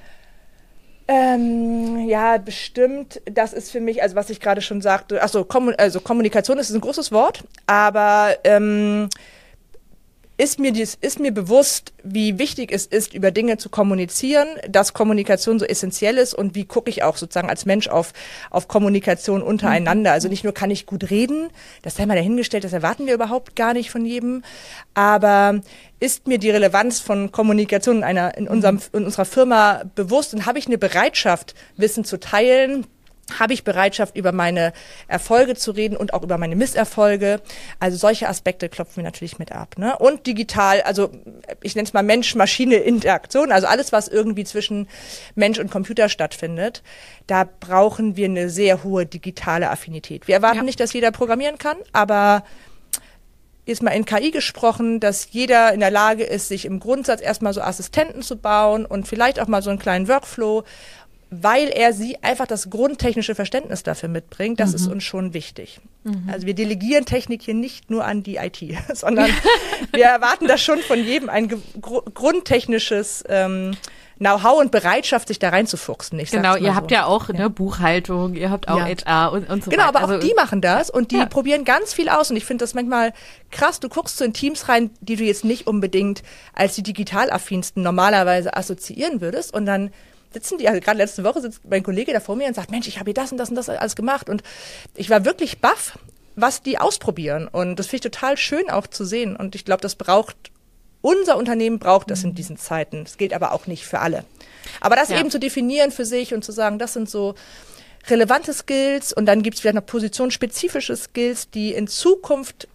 Ähm, ja, bestimmt. Das ist für mich, also was ich gerade schon sagte, ach so, Kommun- also Kommunikation ist ein großes Wort, aber ähm, ist mir dies, ist mir bewusst, wie wichtig es ist, über Dinge zu kommunizieren, dass Kommunikation so essentiell ist und wie gucke ich auch sozusagen als Mensch auf, auf Kommunikation untereinander. Also nicht nur kann ich gut reden, das sei mal dahingestellt, das erwarten wir überhaupt gar nicht von jedem, aber ist mir die Relevanz von Kommunikation in, einer, in, unserem, in unserer Firma bewusst und habe ich eine Bereitschaft, Wissen zu teilen? Habe ich Bereitschaft, über meine Erfolge zu reden und auch über meine Misserfolge? Also solche Aspekte klopfen wir natürlich mit ab, ne? Und digital, also ich nenne es mal Mensch-Maschine-Interaktion, also alles, was irgendwie zwischen Mensch und Computer stattfindet, da brauchen wir eine sehr hohe digitale Affinität. Wir erwarten ja. nicht, dass jeder programmieren kann, aber ist mal in K I gesprochen, dass jeder in der Lage ist, sich im Grundsatz erstmal so Assistenten zu bauen und vielleicht auch mal so einen kleinen Workflow, weil er sie einfach das grundtechnische Verständnis dafür mitbringt. Das mhm. ist uns schon wichtig. Mhm. Also wir delegieren Technik hier nicht nur an die I T, sondern wir erwarten das schon von jedem, ein ge- gr- grundtechnisches ähm, Know-how und Bereitschaft, sich da reinzufuchsen. Ich genau, ihr so. habt ja auch ja. ne, Buchhaltung, ihr habt auch ja. H R und, und so genau, weiter. Genau, aber also, auch die machen das und die ja. probieren ganz viel aus und ich finde das manchmal krass, du guckst so in Teams rein, die du jetzt nicht unbedingt als die digitalaffinsten normalerweise assoziieren würdest und dann sitzen die, also gerade letzte Woche sitzt mein Kollege da vor mir und sagt, Mensch, ich habe hier das und das und das alles gemacht und ich war wirklich baff, was die ausprobieren und das finde ich total schön auch zu sehen und ich glaube, das braucht unser Unternehmen braucht das in diesen Zeiten. Das gilt aber auch nicht für alle. Aber das ja. eben zu definieren für sich und zu sagen, das sind so relevante Skills und dann gibt es vielleicht noch positionsspezifische Skills, die in Zukunft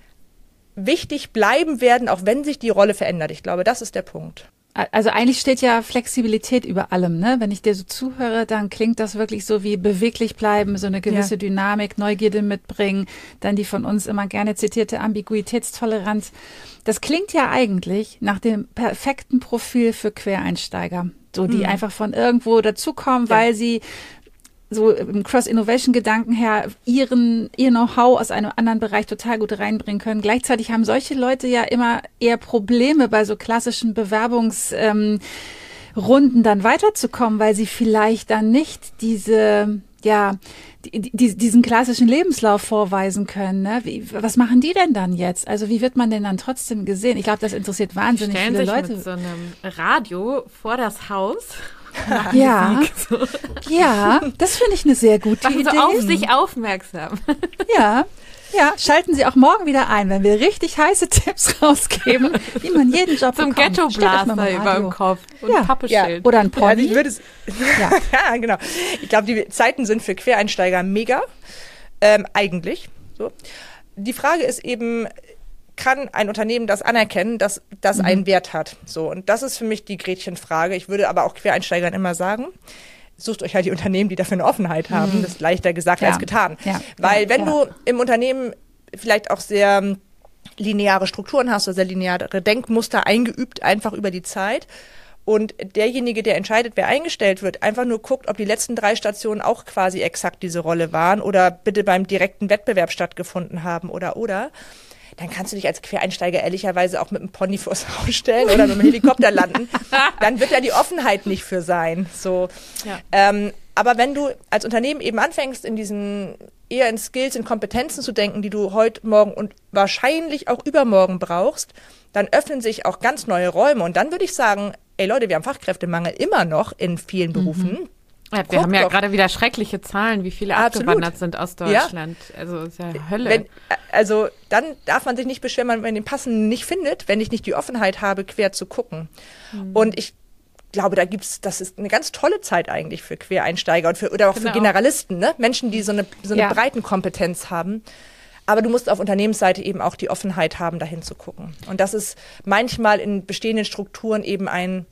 wichtig bleiben werden, auch wenn sich die Rolle verändert. Ich glaube, das ist der Punkt. Also eigentlich steht ja Flexibilität über allem, ne? Wenn ich dir so zuhöre, dann klingt das wirklich so wie beweglich bleiben, so eine gewisse ja. Dynamik, Neugierde mitbringen, dann die von uns immer gerne zitierte Ambiguitätstoleranz. Das klingt ja eigentlich nach dem perfekten Profil für Quereinsteiger, so die mhm. einfach von irgendwo dazukommen, ja. weil sie so im Cross-Innovation-Gedanken her ihren, ihr Know-how aus einem anderen Bereich total gut reinbringen können. Gleichzeitig haben solche Leute ja immer eher Probleme bei so klassischen Bewerbungsrunden ähm, dann weiterzukommen, weil sie vielleicht dann nicht diese, ja, die, die, diesen klassischen Lebenslauf vorweisen können. Ne? Wie, was machen die denn dann jetzt? Also wie wird man denn dann trotzdem gesehen? Ich glaube, das interessiert wahnsinnig Stellen viele sich Leute. Mit so einem Radio vor das Haus. Ja, Musik, so. ja, das finde ich eine sehr gute Machen Idee. Sie auf sich aufmerksam. Ja, ja, schalten Sie auch morgen wieder ein, wenn wir richtig heiße Tipps rausgeben, wie man jeden Job Zum bekommt. Ghetto-Blaster über dem Kopf und ja. Pappeschild. Ja. Oder ein Pony. Also ich würde es, ja. ja, genau. Ich glaube, die Zeiten sind für Quereinsteiger mega, ähm, eigentlich. So. Die Frage ist eben, kann ein Unternehmen das anerkennen, dass das mhm. einen Wert hat? So, und das ist für mich die Gretchenfrage. Ich würde aber auch Quereinsteigern immer sagen, sucht euch halt die Unternehmen, die dafür eine Offenheit haben. Mhm. Das ist leichter gesagt ja. als getan. Ja. Weil ja. wenn ja. du im Unternehmen vielleicht auch sehr lineare Strukturen hast oder sehr lineare Denkmuster eingeübt, einfach über die Zeit, und derjenige, der entscheidet, wer eingestellt wird, einfach nur guckt, ob die letzten drei Stationen auch quasi exakt diese Rolle waren oder bitte beim direkten Wettbewerb stattgefunden haben oder oder, dann kannst du dich als Quereinsteiger ehrlicherweise auch mit einem Pony vors Haus stellen oder mit einem Helikopter landen. Dann wird da die Offenheit nicht für sein. So. Ja. Ähm, aber wenn du als Unternehmen eben anfängst, in diesen eher in Skills, in Kompetenzen zu denken, die du heute, morgen und wahrscheinlich auch übermorgen brauchst, dann öffnen sich auch ganz neue Räume. Und dann würde ich sagen, ey Leute, wir haben Fachkräftemangel immer noch in vielen Berufen. Mhm. Ja, wir Guck haben ja doch. gerade wieder schreckliche Zahlen, wie viele Absolut. abgewandert sind aus Deutschland. Ja. Also ist ja Hölle. Wenn, also dann darf man sich nicht beschweren, wenn man den passenden nicht findet, wenn ich nicht die Offenheit habe, quer zu gucken. Mhm. Und ich glaube, da gibt's, das ist eine ganz tolle Zeit eigentlich für Quereinsteiger und für, oder auch genau. für Generalisten, ne? Menschen, die so eine, so eine ja. Breitenkompetenz haben. Aber du musst auf Unternehmensseite eben auch die Offenheit haben, dahin zu gucken. Und das ist manchmal in bestehenden Strukturen eben ein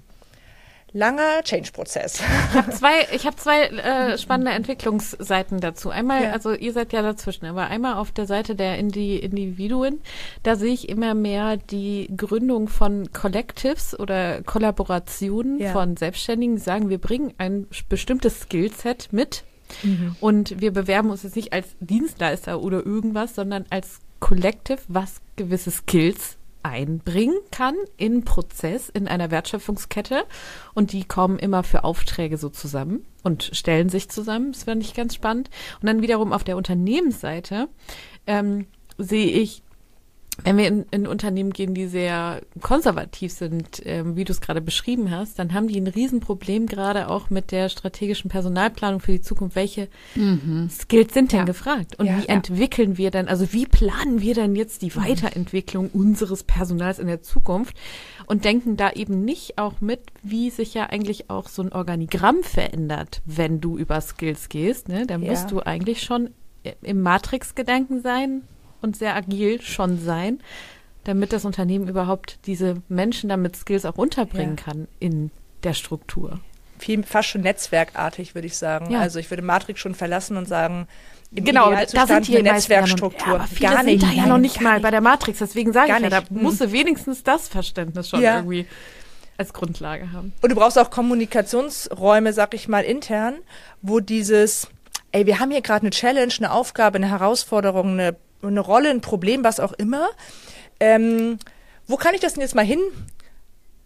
langer Change-Prozess. Ich habe zwei, ich hab zwei äh, spannende Entwicklungsseiten dazu. Einmal, ja. also ihr seid ja dazwischen, aber einmal auf der Seite der Indi- Individuen, da sehe ich immer mehr die Gründung von Collectives oder Kollaborationen ja. von Selbstständigen, die sagen, wir bringen ein bestimmtes Skillset mit mhm. und wir bewerben uns jetzt nicht als Dienstleister oder irgendwas, sondern als Collective, was gewisse Skills einbringen kann in Prozess, in einer Wertschöpfungskette, und die kommen immer für Aufträge so zusammen und stellen sich zusammen. Das fand ich ganz spannend. Und dann wiederum auf der Unternehmensseite ähm, sehe ich, wenn wir in, in Unternehmen gehen, die sehr konservativ sind, ähm, wie du es gerade beschrieben hast, dann haben die ein Riesenproblem gerade auch mit der strategischen Personalplanung für die Zukunft. Welche mhm. Skills sind denn ja. gefragt? Und ja, wie ja. entwickeln wir denn, also wie planen wir denn jetzt die Weiterentwicklung mhm. unseres Personals in der Zukunft? Und denken da eben nicht auch mit, wie sich ja eigentlich auch so ein Organigramm verändert, wenn du über Skills gehst. Ne? Da ja. musst du eigentlich schon im Matrix-Gedanken sein und sehr agil schon sein, damit das Unternehmen überhaupt diese Menschen dann mit Skills auch unterbringen ja. kann in der Struktur. Viel, fast schon netzwerkartig, würde ich sagen. Ja. Also ich würde Matrix schon verlassen und sagen, im genau, da sind die eine Netzwerkstruktur. Ja, aber viele gar nicht, sind da ja noch nicht mal nicht. bei der Matrix. Deswegen sage ich ja, da mhm. musst du wenigstens das Verständnis schon ja. irgendwie als Grundlage haben. Und du brauchst auch Kommunikationsräume, sag ich mal, intern, wo dieses, ey, wir haben hier gerade eine Challenge, eine Aufgabe, eine Herausforderung, eine eine Rolle, ein Problem, was auch immer. Ähm, wo kann ich das denn jetzt mal hin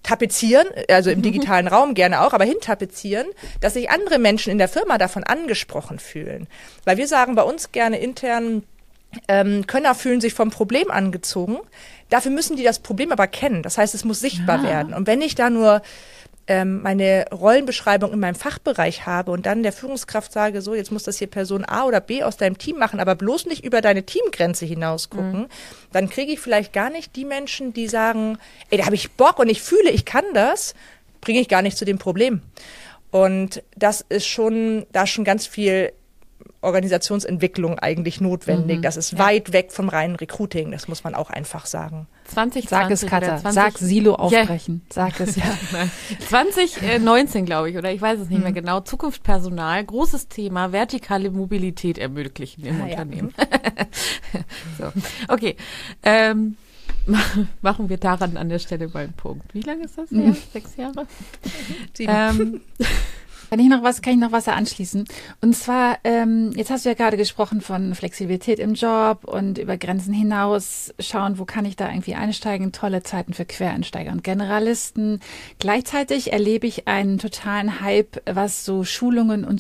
tapezieren, also im digitalen Raum gerne auch, aber hintapezieren, dass sich andere Menschen in der Firma davon angesprochen fühlen. Weil wir sagen bei uns gerne intern, ähm, Könner fühlen sich vom Problem angezogen. Dafür müssen die das Problem aber kennen. Das heißt, es muss sichtbar ah. werden. Und wenn ich da nur ähm, meine Rollenbeschreibung in meinem Fachbereich habe und dann der Führungskraft sage, so, jetzt muss das hier Person A oder B aus deinem Team machen, aber bloß nicht über deine Teamgrenze hinaus gucken, mhm. dann kriege ich vielleicht gar nicht die Menschen, die sagen, ey, da habe ich Bock und ich fühle, ich kann das, bringe ich gar nicht zu dem Problem. Und das ist schon, da ist schon ganz viel Organisationsentwicklung eigentlich notwendig. Mhm. Das ist ja. weit weg vom reinen Recruiting, das muss man auch einfach sagen. zwanzig Sag es, Katha. Sag Silo aufbrechen. Ja. Sag es, ja. zwanzig neunzehn, glaube ich, oder ich weiß es nicht mhm. mehr genau. Zukunftspersonal, großes Thema, vertikale Mobilität ermöglichen im ah, Unternehmen. Ja. so. Okay. Ähm, machen wir daran an der Stelle mal einen Punkt. Wie lange ist das her? Mhm. Sechs Jahre? Sieben. Ähm, Kann ich noch was, kann ich noch was anschließen? Und zwar, ähm, jetzt hast du ja gerade gesprochen von Flexibilität im Job und über Grenzen hinaus schauen, wo kann ich da irgendwie einsteigen? Tolle Zeiten für Quereinsteiger und Generalisten. Gleichzeitig erlebe ich einen totalen Hype, was so Schulungen und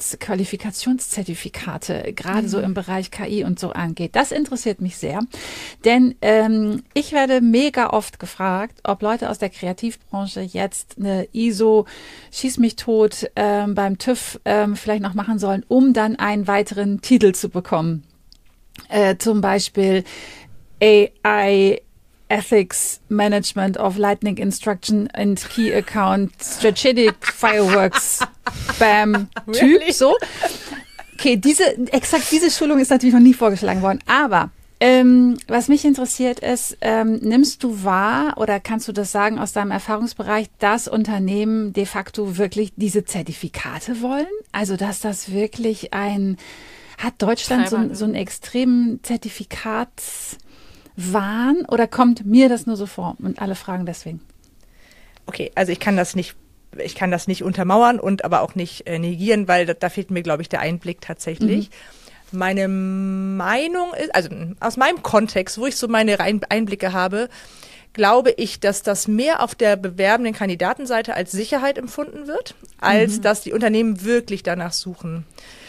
Zusatzqualifikationszertifikate, gerade mhm. so im Bereich K I und so angeht. Das interessiert mich sehr, denn ähm, ich werde mega oft gefragt, ob Leute aus der Kreativbranche jetzt eine I S O, schieß mich tot, Ähm, beim TÜV ähm, vielleicht noch machen sollen, um dann einen weiteren Titel zu bekommen. Äh, zum Beispiel A I Ethics Management of Lightning Instruction and Key Account Strategic Fireworks Bam Typ. So. Okay, diese, exakt diese Schulung ist natürlich noch nie vorgeschlagen worden, aber Ähm, was mich interessiert ist, ähm, nimmst du wahr oder kannst du das sagen aus deinem Erfahrungsbereich, dass Unternehmen de facto wirklich diese Zertifikate wollen? Also, dass das wirklich ein, hat Deutschland so, so einen extremen Zertifikatswahn oder kommt mir das nur so vor? Und alle fragen deswegen. Okay, also ich kann das nicht Ich kann das nicht untermauern und aber auch nicht äh, negieren, weil da, da fehlt mir, glaube ich, der Einblick tatsächlich. Mhm. Meine Meinung ist, also aus meinem Kontext, wo ich so meine Einblicke habe, glaube ich, dass das mehr auf der bewerbenden Kandidatenseite als Sicherheit empfunden wird, als mhm. dass die Unternehmen wirklich danach suchen.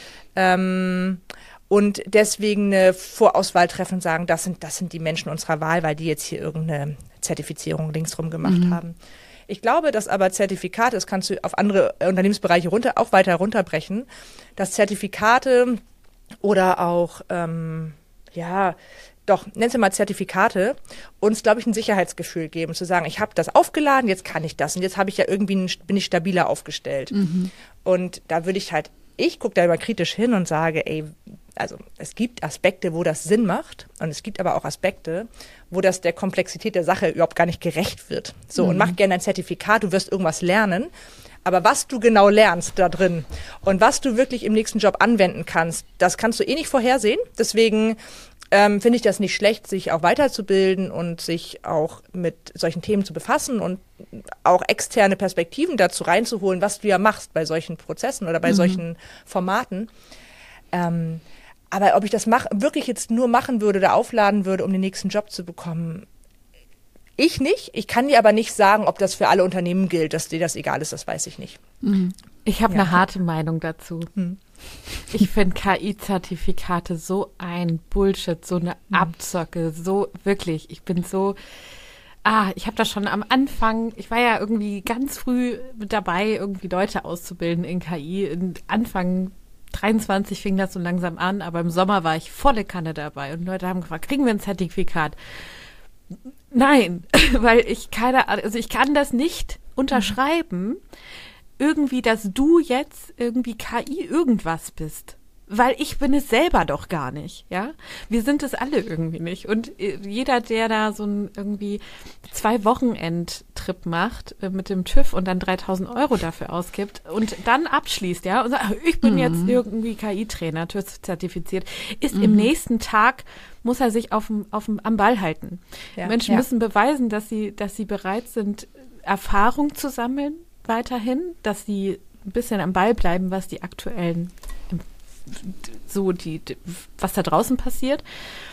Ähm, und deswegen eine Vorauswahl treffen und sagen, das sind, das sind die Menschen unserer Wahl, weil die jetzt hier irgendeine Zertifizierung linksrum gemacht mhm. haben. Ich glaube, dass aber Zertifikate, das kannst du auf andere Unternehmensbereiche runter, auch weiter runterbrechen, dass Zertifikate oder auch, ähm, ja, doch, nennen Sie mal Zertifikate, uns, glaube ich, ein Sicherheitsgefühl geben, zu sagen, ich habe das aufgeladen, jetzt kann ich das und jetzt habe ich ja irgendwie, ein, bin ich stabiler aufgestellt. Mhm. Und da würde ich halt, ich gucke da immer kritisch hin und sage, ey, also es gibt Aspekte, wo das Sinn macht und es gibt aber auch Aspekte, wo das der Komplexität der Sache überhaupt gar nicht gerecht wird. So, mhm. und mach gerne ein Zertifikat, du wirst irgendwas lernen, aber was du genau lernst da drin und was du wirklich im nächsten Job anwenden kannst, das kannst du eh nicht vorhersehen. Deswegen ähm, finde ich das nicht schlecht, sich auch weiterzubilden und sich auch mit solchen Themen zu befassen und auch externe Perspektiven dazu reinzuholen, was du ja machst bei solchen Prozessen oder bei mhm. solchen Formaten. Ähm, aber ob ich das mach, wirklich jetzt nur machen würde oder aufladen würde, um den nächsten Job zu bekommen, ich nicht. Ich kann dir aber nicht sagen, ob das für alle Unternehmen gilt, dass dir das egal ist, das weiß ich nicht. Ich habe ja. eine harte Meinung dazu. Hm. Ich finde K I-Zertifikate so ein Bullshit, so eine hm. Abzocke, so wirklich. Ich bin so, ah, ich habe da schon am Anfang, ich war ja irgendwie ganz früh mit dabei, irgendwie Leute auszubilden in K I. In Anfang dreiundzwanzig fing das so langsam an, aber im Sommer war ich volle Kanne dabei und Leute haben gefragt, kriegen wir ein Zertifikat? Nein, weil ich keine, also ich kann das nicht unterschreiben, mhm. irgendwie, dass du jetzt irgendwie K I irgendwas bist. Weil ich bin es selber doch gar nicht, ja. Wir sind es alle irgendwie nicht. Und jeder, der da so ein irgendwie zwei Wochenend-Trip macht äh, mit dem TÜV und dann dreitausend Euro dafür ausgibt und dann abschließt, ja, und sagt, ich bin mhm. jetzt irgendwie K I-Trainer, TÜV-zertifiziert, ist mhm. im nächsten Tag muss er sich auf dem, auf dem, am Ball halten. Ja, Menschen ja. müssen beweisen, dass sie, dass sie bereit sind, Erfahrung zu sammeln weiterhin, dass sie ein bisschen am Ball bleiben, was die aktuellen, so die, was da draußen passiert.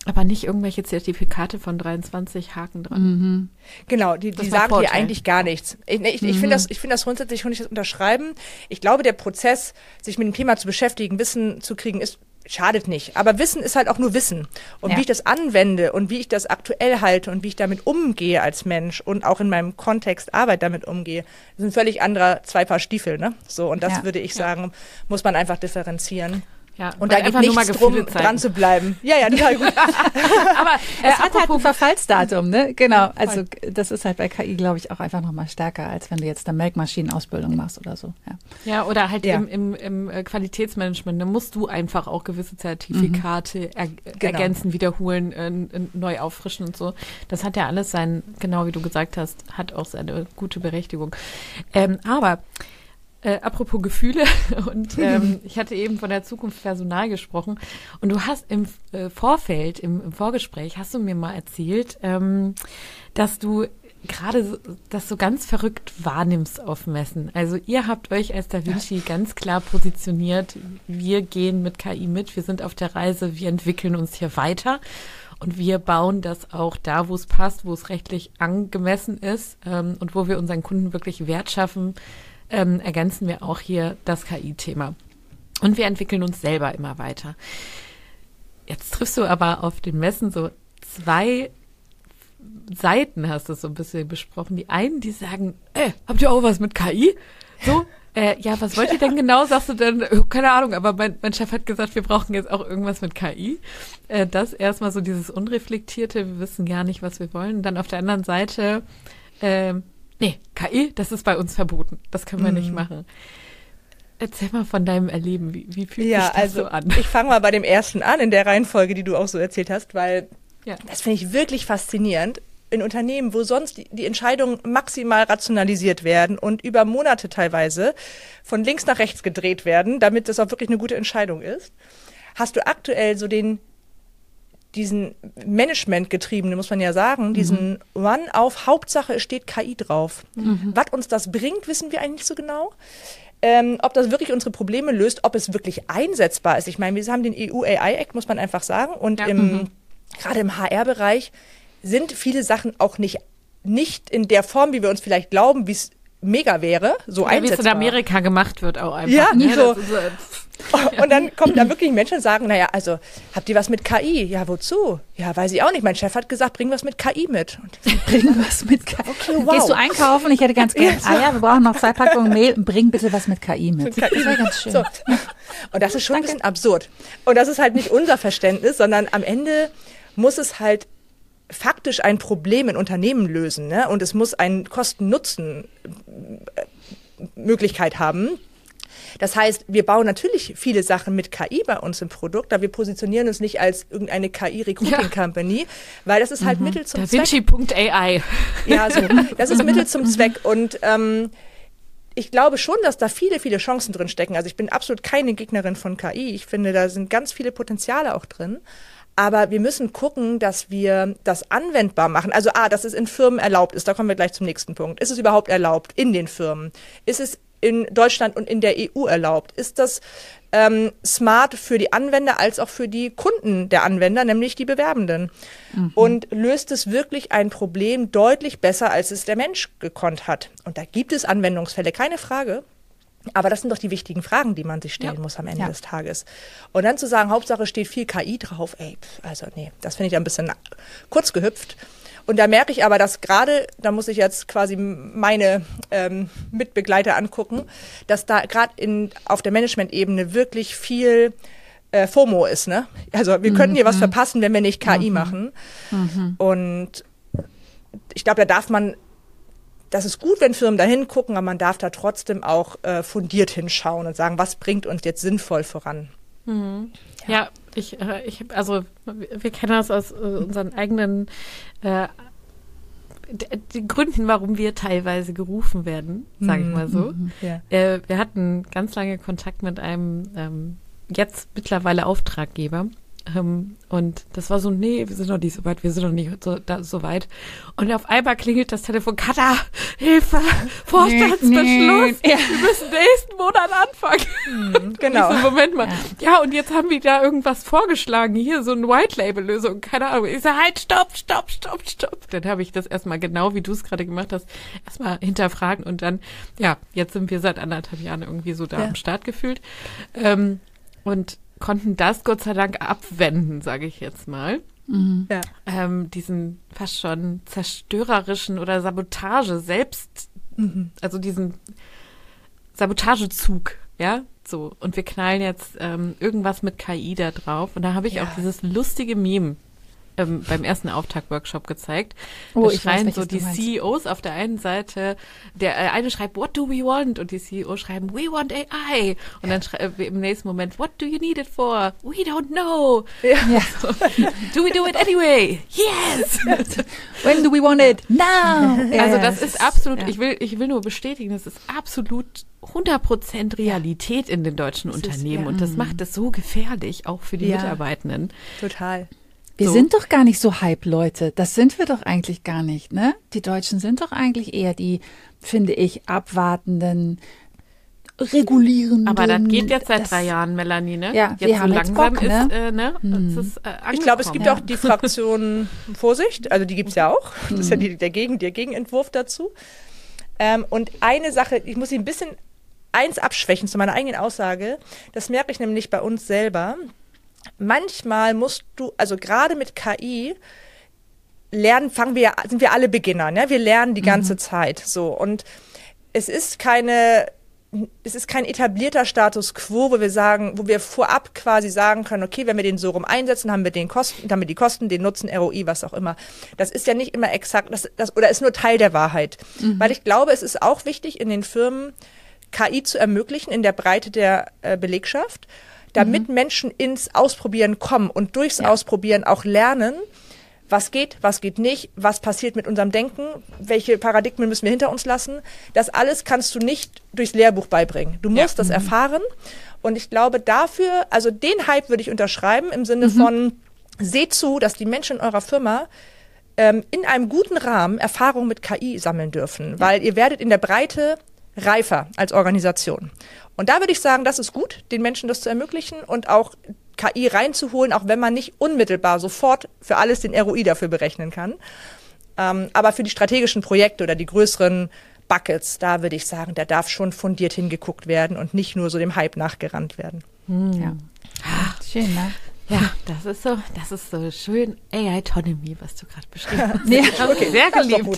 Aber nicht irgendwelche Zertifikate von dreiundzwanzig Haken dran. Mhm. Genau, die, die sagen dir eigentlich gar nichts. Ich, ich, ich mhm. finde das, ich finde das grundsätzlich, kann ich das unterschreiben. Ich glaube, der Prozess, sich mit dem Thema zu beschäftigen, Wissen zu kriegen, ist schadet nicht. Aber Wissen ist halt auch nur Wissen. Und ja. wie ich das anwende und wie ich das aktuell halte und wie ich damit umgehe als Mensch und auch in meinem Kontext Arbeit damit umgehe, sind völlig andere zwei Paar Stiefel, ne? So, und das ja. würde ich sagen, muss man einfach differenzieren. Ja, und da geht nichts drum, dran zu bleiben. Ja, ja, total gut. Aber äh, es hat halt ein Verfallsdatum, ne? Genau. Also das ist halt bei K I, glaube ich, auch einfach nochmal stärker, als wenn du jetzt eine Melkmaschinenausbildung machst oder so. Ja, ja oder halt ja. im, im, im Qualitätsmanagement, da musst du einfach auch gewisse Zertifikate mhm. er, genau. ergänzen, wiederholen, äh, neu auffrischen und so. Das hat ja alles sein, genau wie du gesagt hast, hat auch seine gute Berechtigung. Ähm, aber Äh, apropos Gefühle und ähm, ich hatte eben von der Zukunft Personal gesprochen und du hast im äh, Vorfeld, im, im Vorgespräch, hast du mir mal erzählt, ähm, dass du gerade so, das so ganz verrückt wahrnimmst auf Messen. Also ihr habt euch als Da Vinci ganz klar positioniert, wir gehen mit K I mit, wir sind auf der Reise, wir entwickeln uns hier weiter und wir bauen das auch da, wo es passt, wo es rechtlich angemessen ist ähm, und wo wir unseren Kunden wirklich Wert schaffen, Ähm, ergänzen wir auch hier das K I-Thema. Und wir entwickeln uns selber immer weiter. Jetzt triffst du aber auf den Messen so zwei Seiten, hast du so ein bisschen besprochen. Die einen, die sagen, äh, habt ihr auch was mit K I? So, äh, ja, was wollt ihr denn genau? Sagst du denn, oh, keine Ahnung, aber mein, mein Chef hat gesagt, wir brauchen jetzt auch irgendwas mit K I. Äh, das erstmal so dieses Unreflektierte, wir wissen gar nicht, was wir wollen. Und dann auf der anderen Seite, äh, nee, K I, das ist bei uns verboten. Das können wir mm. nicht machen. Erzähl mal von deinem Erleben. Wie, wie fühlt ja, sich das also, so an? Ich fange mal bei dem ersten an, in der Reihenfolge, die du auch so erzählt hast, weil ja. das finde ich wirklich faszinierend. In Unternehmen, wo sonst die, die Entscheidungen maximal rationalisiert werden und über Monate teilweise von links nach rechts gedreht werden, damit das auch wirklich eine gute Entscheidung ist, hast du aktuell so den diesen Management-getriebenen, muss man ja sagen, mhm. diesen Run auf Hauptsache, es steht K I drauf. Mhm. Was uns das bringt, wissen wir eigentlich nicht so genau. Ähm, ob das wirklich unsere Probleme löst, ob es wirklich einsetzbar ist. Ich meine, wir haben den E U A I-Act, muss man einfach sagen. Und ja. im, mhm. gerade im H R-Bereich sind viele Sachen auch nicht, nicht in der Form, wie wir uns vielleicht glauben, wie es mega wäre, so ja, einsetzbar. Wie es in Amerika gemacht wird auch einfach. Ja, ne? so. Das ist, äh, und dann kommen da wirklich Menschen und sagen, naja, also, habt ihr was mit K I? Ja, wozu? Ja, weiß ich auch nicht. Mein Chef hat gesagt, bring was mit K I mit. Und bring was mit K I. Okay, wow. Gehst du einkaufen? Ich hätte ganz gerne, ah ja, wir brauchen noch zwei Packungen Mehl. Bring bitte was mit K I mit. Mit K I. Das wäre ganz schön. So. Und das ist schon Danke. Ein bisschen absurd. Und das ist halt nicht unser Verständnis, sondern am Ende muss es halt faktisch ein Problem in Unternehmen lösen, ne? Und es muss eine Kosten-Nutzen-Möglichkeit haben. Das heißt, wir bauen natürlich viele Sachen mit K I bei uns im Produkt, aber wir positionieren uns nicht als irgendeine K I-Recruiting-Company, ja. weil das ist halt mhm. Mittel zum Da Zweck. Vinci Punkt A I. Ja, so. Das ist Mittel zum Zweck. Und ähm, ich glaube schon, dass da viele, viele Chancen drin stecken. Also ich bin absolut keine Gegnerin von K I. Ich finde, da sind ganz viele Potenziale auch drin. Aber wir müssen gucken, dass wir das anwendbar machen. Also A, dass es in Firmen erlaubt ist. Da kommen wir gleich zum nächsten Punkt. Ist es überhaupt erlaubt in den Firmen? Ist es in Deutschland und in der E U erlaubt? Ist das ähm, smart für die Anwender als auch für die Kunden der Anwender, nämlich die Bewerbenden? Mhm. Und löst es wirklich ein Problem deutlich besser, als es der Mensch gekonnt hat? Und da gibt es Anwendungsfälle, keine Frage. Aber das sind doch die wichtigen Fragen, die man sich stellen ja. muss am Ende ja. des Tages. Und dann zu sagen, Hauptsache steht viel K I drauf, ey, also nee, das finde ich ein bisschen kurz gehüpft. Und da merke ich aber, dass gerade, da muss ich jetzt quasi meine ähm, Mitbegleiter angucken, dass da gerade in auf der Management-Ebene wirklich viel äh, FOMO ist, ne? Also wir mhm. könnten hier was verpassen, wenn wir nicht K I mhm. machen. Mhm. Und ich glaube, da darf man, das ist gut, wenn Firmen da hingucken, aber man darf da trotzdem auch äh, fundiert hinschauen und sagen, was bringt uns jetzt sinnvoll voran. Mhm. Ja. ja, ich, äh, ich, also wir kennen das aus äh, unseren eigenen äh, die Gründen, warum wir teilweise gerufen werden, sage ich mal so. Mhm. Ja. Äh, wir hatten ganz lange Kontakt mit einem ähm, jetzt mittlerweile Auftraggeber, Ähm, und das war so, nee, wir sind noch nicht so weit, wir sind noch nicht so, da, so weit. Und auf einmal klingelt das Telefon, Katha, Hilfe, Vorstandsbeschluss, nee, nee. Ja. Wir müssen nächsten Monat anfangen. Mhm, genau. So, Moment mal. Ja. ja, und jetzt haben wir da irgendwas vorgeschlagen, hier so eine White-Label-Lösung, keine Ahnung. Ich sage, halt, stopp, stopp, stopp, stopp. Dann habe ich das erstmal genau, wie du es gerade gemacht hast, erstmal hinterfragen und dann, ja, jetzt sind wir seit anderthalb Jahren irgendwie so da ja. am Start gefühlt. Ähm, und konnten das Gott sei Dank abwenden, sage ich jetzt mal. Mhm. Ja. Ähm, diesen fast schon zerstörerischen oder Sabotage selbst, mhm. also diesen Sabotagezug, ja, so. Und wir knallen jetzt ähm, irgendwas mit K I da drauf. Und da habe ich ja. auch dieses lustige Meme ähm, beim ersten Auftakt-Workshop gezeigt. Oh, da schreien weiß, so die C E Os auf der einen Seite, der äh, eine schreibt, what do we want? Und die C E Os schreiben, we want A I. Und dann schreiben wir im nächsten Moment, what do you need it for? We don't know. Ja. Ja. So, do we do it anyway? Yes! When do we want it? Now! Ja, also das ist absolut, ja. ich will ich will nur bestätigen, das ist absolut hundert Prozent Realität in den deutschen das Unternehmen. Ist, ja. Und das macht es so gefährlich, auch für die ja. Mitarbeitenden. Total. Wir So. sind doch gar nicht so Hype-Leute. Das sind wir doch eigentlich gar nicht, ne? Die Deutschen sind doch eigentlich eher die, finde ich, abwartenden, regulierenden. Aber das geht jetzt seit das, drei Jahren, Melanie, ne? Ja, jetzt wir so haben langsam jetzt Bock, ne? ist, äh, ne? Hm. Das ist, äh, Ich glaube, es gibt ja. auch die Fraktion Vorsicht, also die gibt's ja auch. Das ist ja die, der, Gegen, der Gegenentwurf dazu. Ähm, und eine Sache, ich muss sie ein bisschen eins abschwächen zu meiner eigenen Aussage. Das merke ich nämlich bei uns selber. Manchmal musst du, also gerade mit K I, lernen, fangen wir, sind wir alle Beginner, ne? Wir lernen die ganze mhm. Zeit, so. Und es ist keine, es ist kein etablierter Status quo, wo wir sagen, wo wir vorab quasi sagen können, okay, wenn wir den so rum einsetzen, haben wir den Kosten, haben wir die Kosten, den Nutzen, R O I, was auch immer. Das ist ja nicht immer exakt, das, das, oder ist nur Teil der Wahrheit. Mhm. Weil ich glaube, es ist auch wichtig, in den Firmen K I zu ermöglichen, in der Breite der äh, Belegschaft, damit mhm. Menschen ins Ausprobieren kommen und durchs ja. Ausprobieren auch lernen, was geht, was geht nicht, was passiert mit unserem Denken, welche Paradigmen müssen wir hinter uns lassen. Das alles kannst du nicht durchs Lehrbuch beibringen. Du musst ja. das mhm. erfahren. Und ich glaube dafür, also den Hype würde ich unterschreiben im Sinne mhm. von, seht zu, dass die Menschen in eurer Firma ähm, in einem guten Rahmen Erfahrung mit K I sammeln dürfen, ja. weil ihr werdet in der Breite reifer als Organisation. Und da würde ich sagen, das ist gut, den Menschen das zu ermöglichen und auch K I reinzuholen, auch wenn man nicht unmittelbar sofort für alles den R O I dafür berechnen kann. Ähm, aber für die strategischen Projekte oder die größeren Buckets, da würde ich sagen, da darf schon fundiert hingeguckt werden und nicht nur so dem Hype nachgerannt werden. Hm. Ja. Ach, schön, ne? Ja, das ist so, das ist so schön A I-Autonomy, was du gerade beschrieben hast. Ja, okay, sehr geliebt.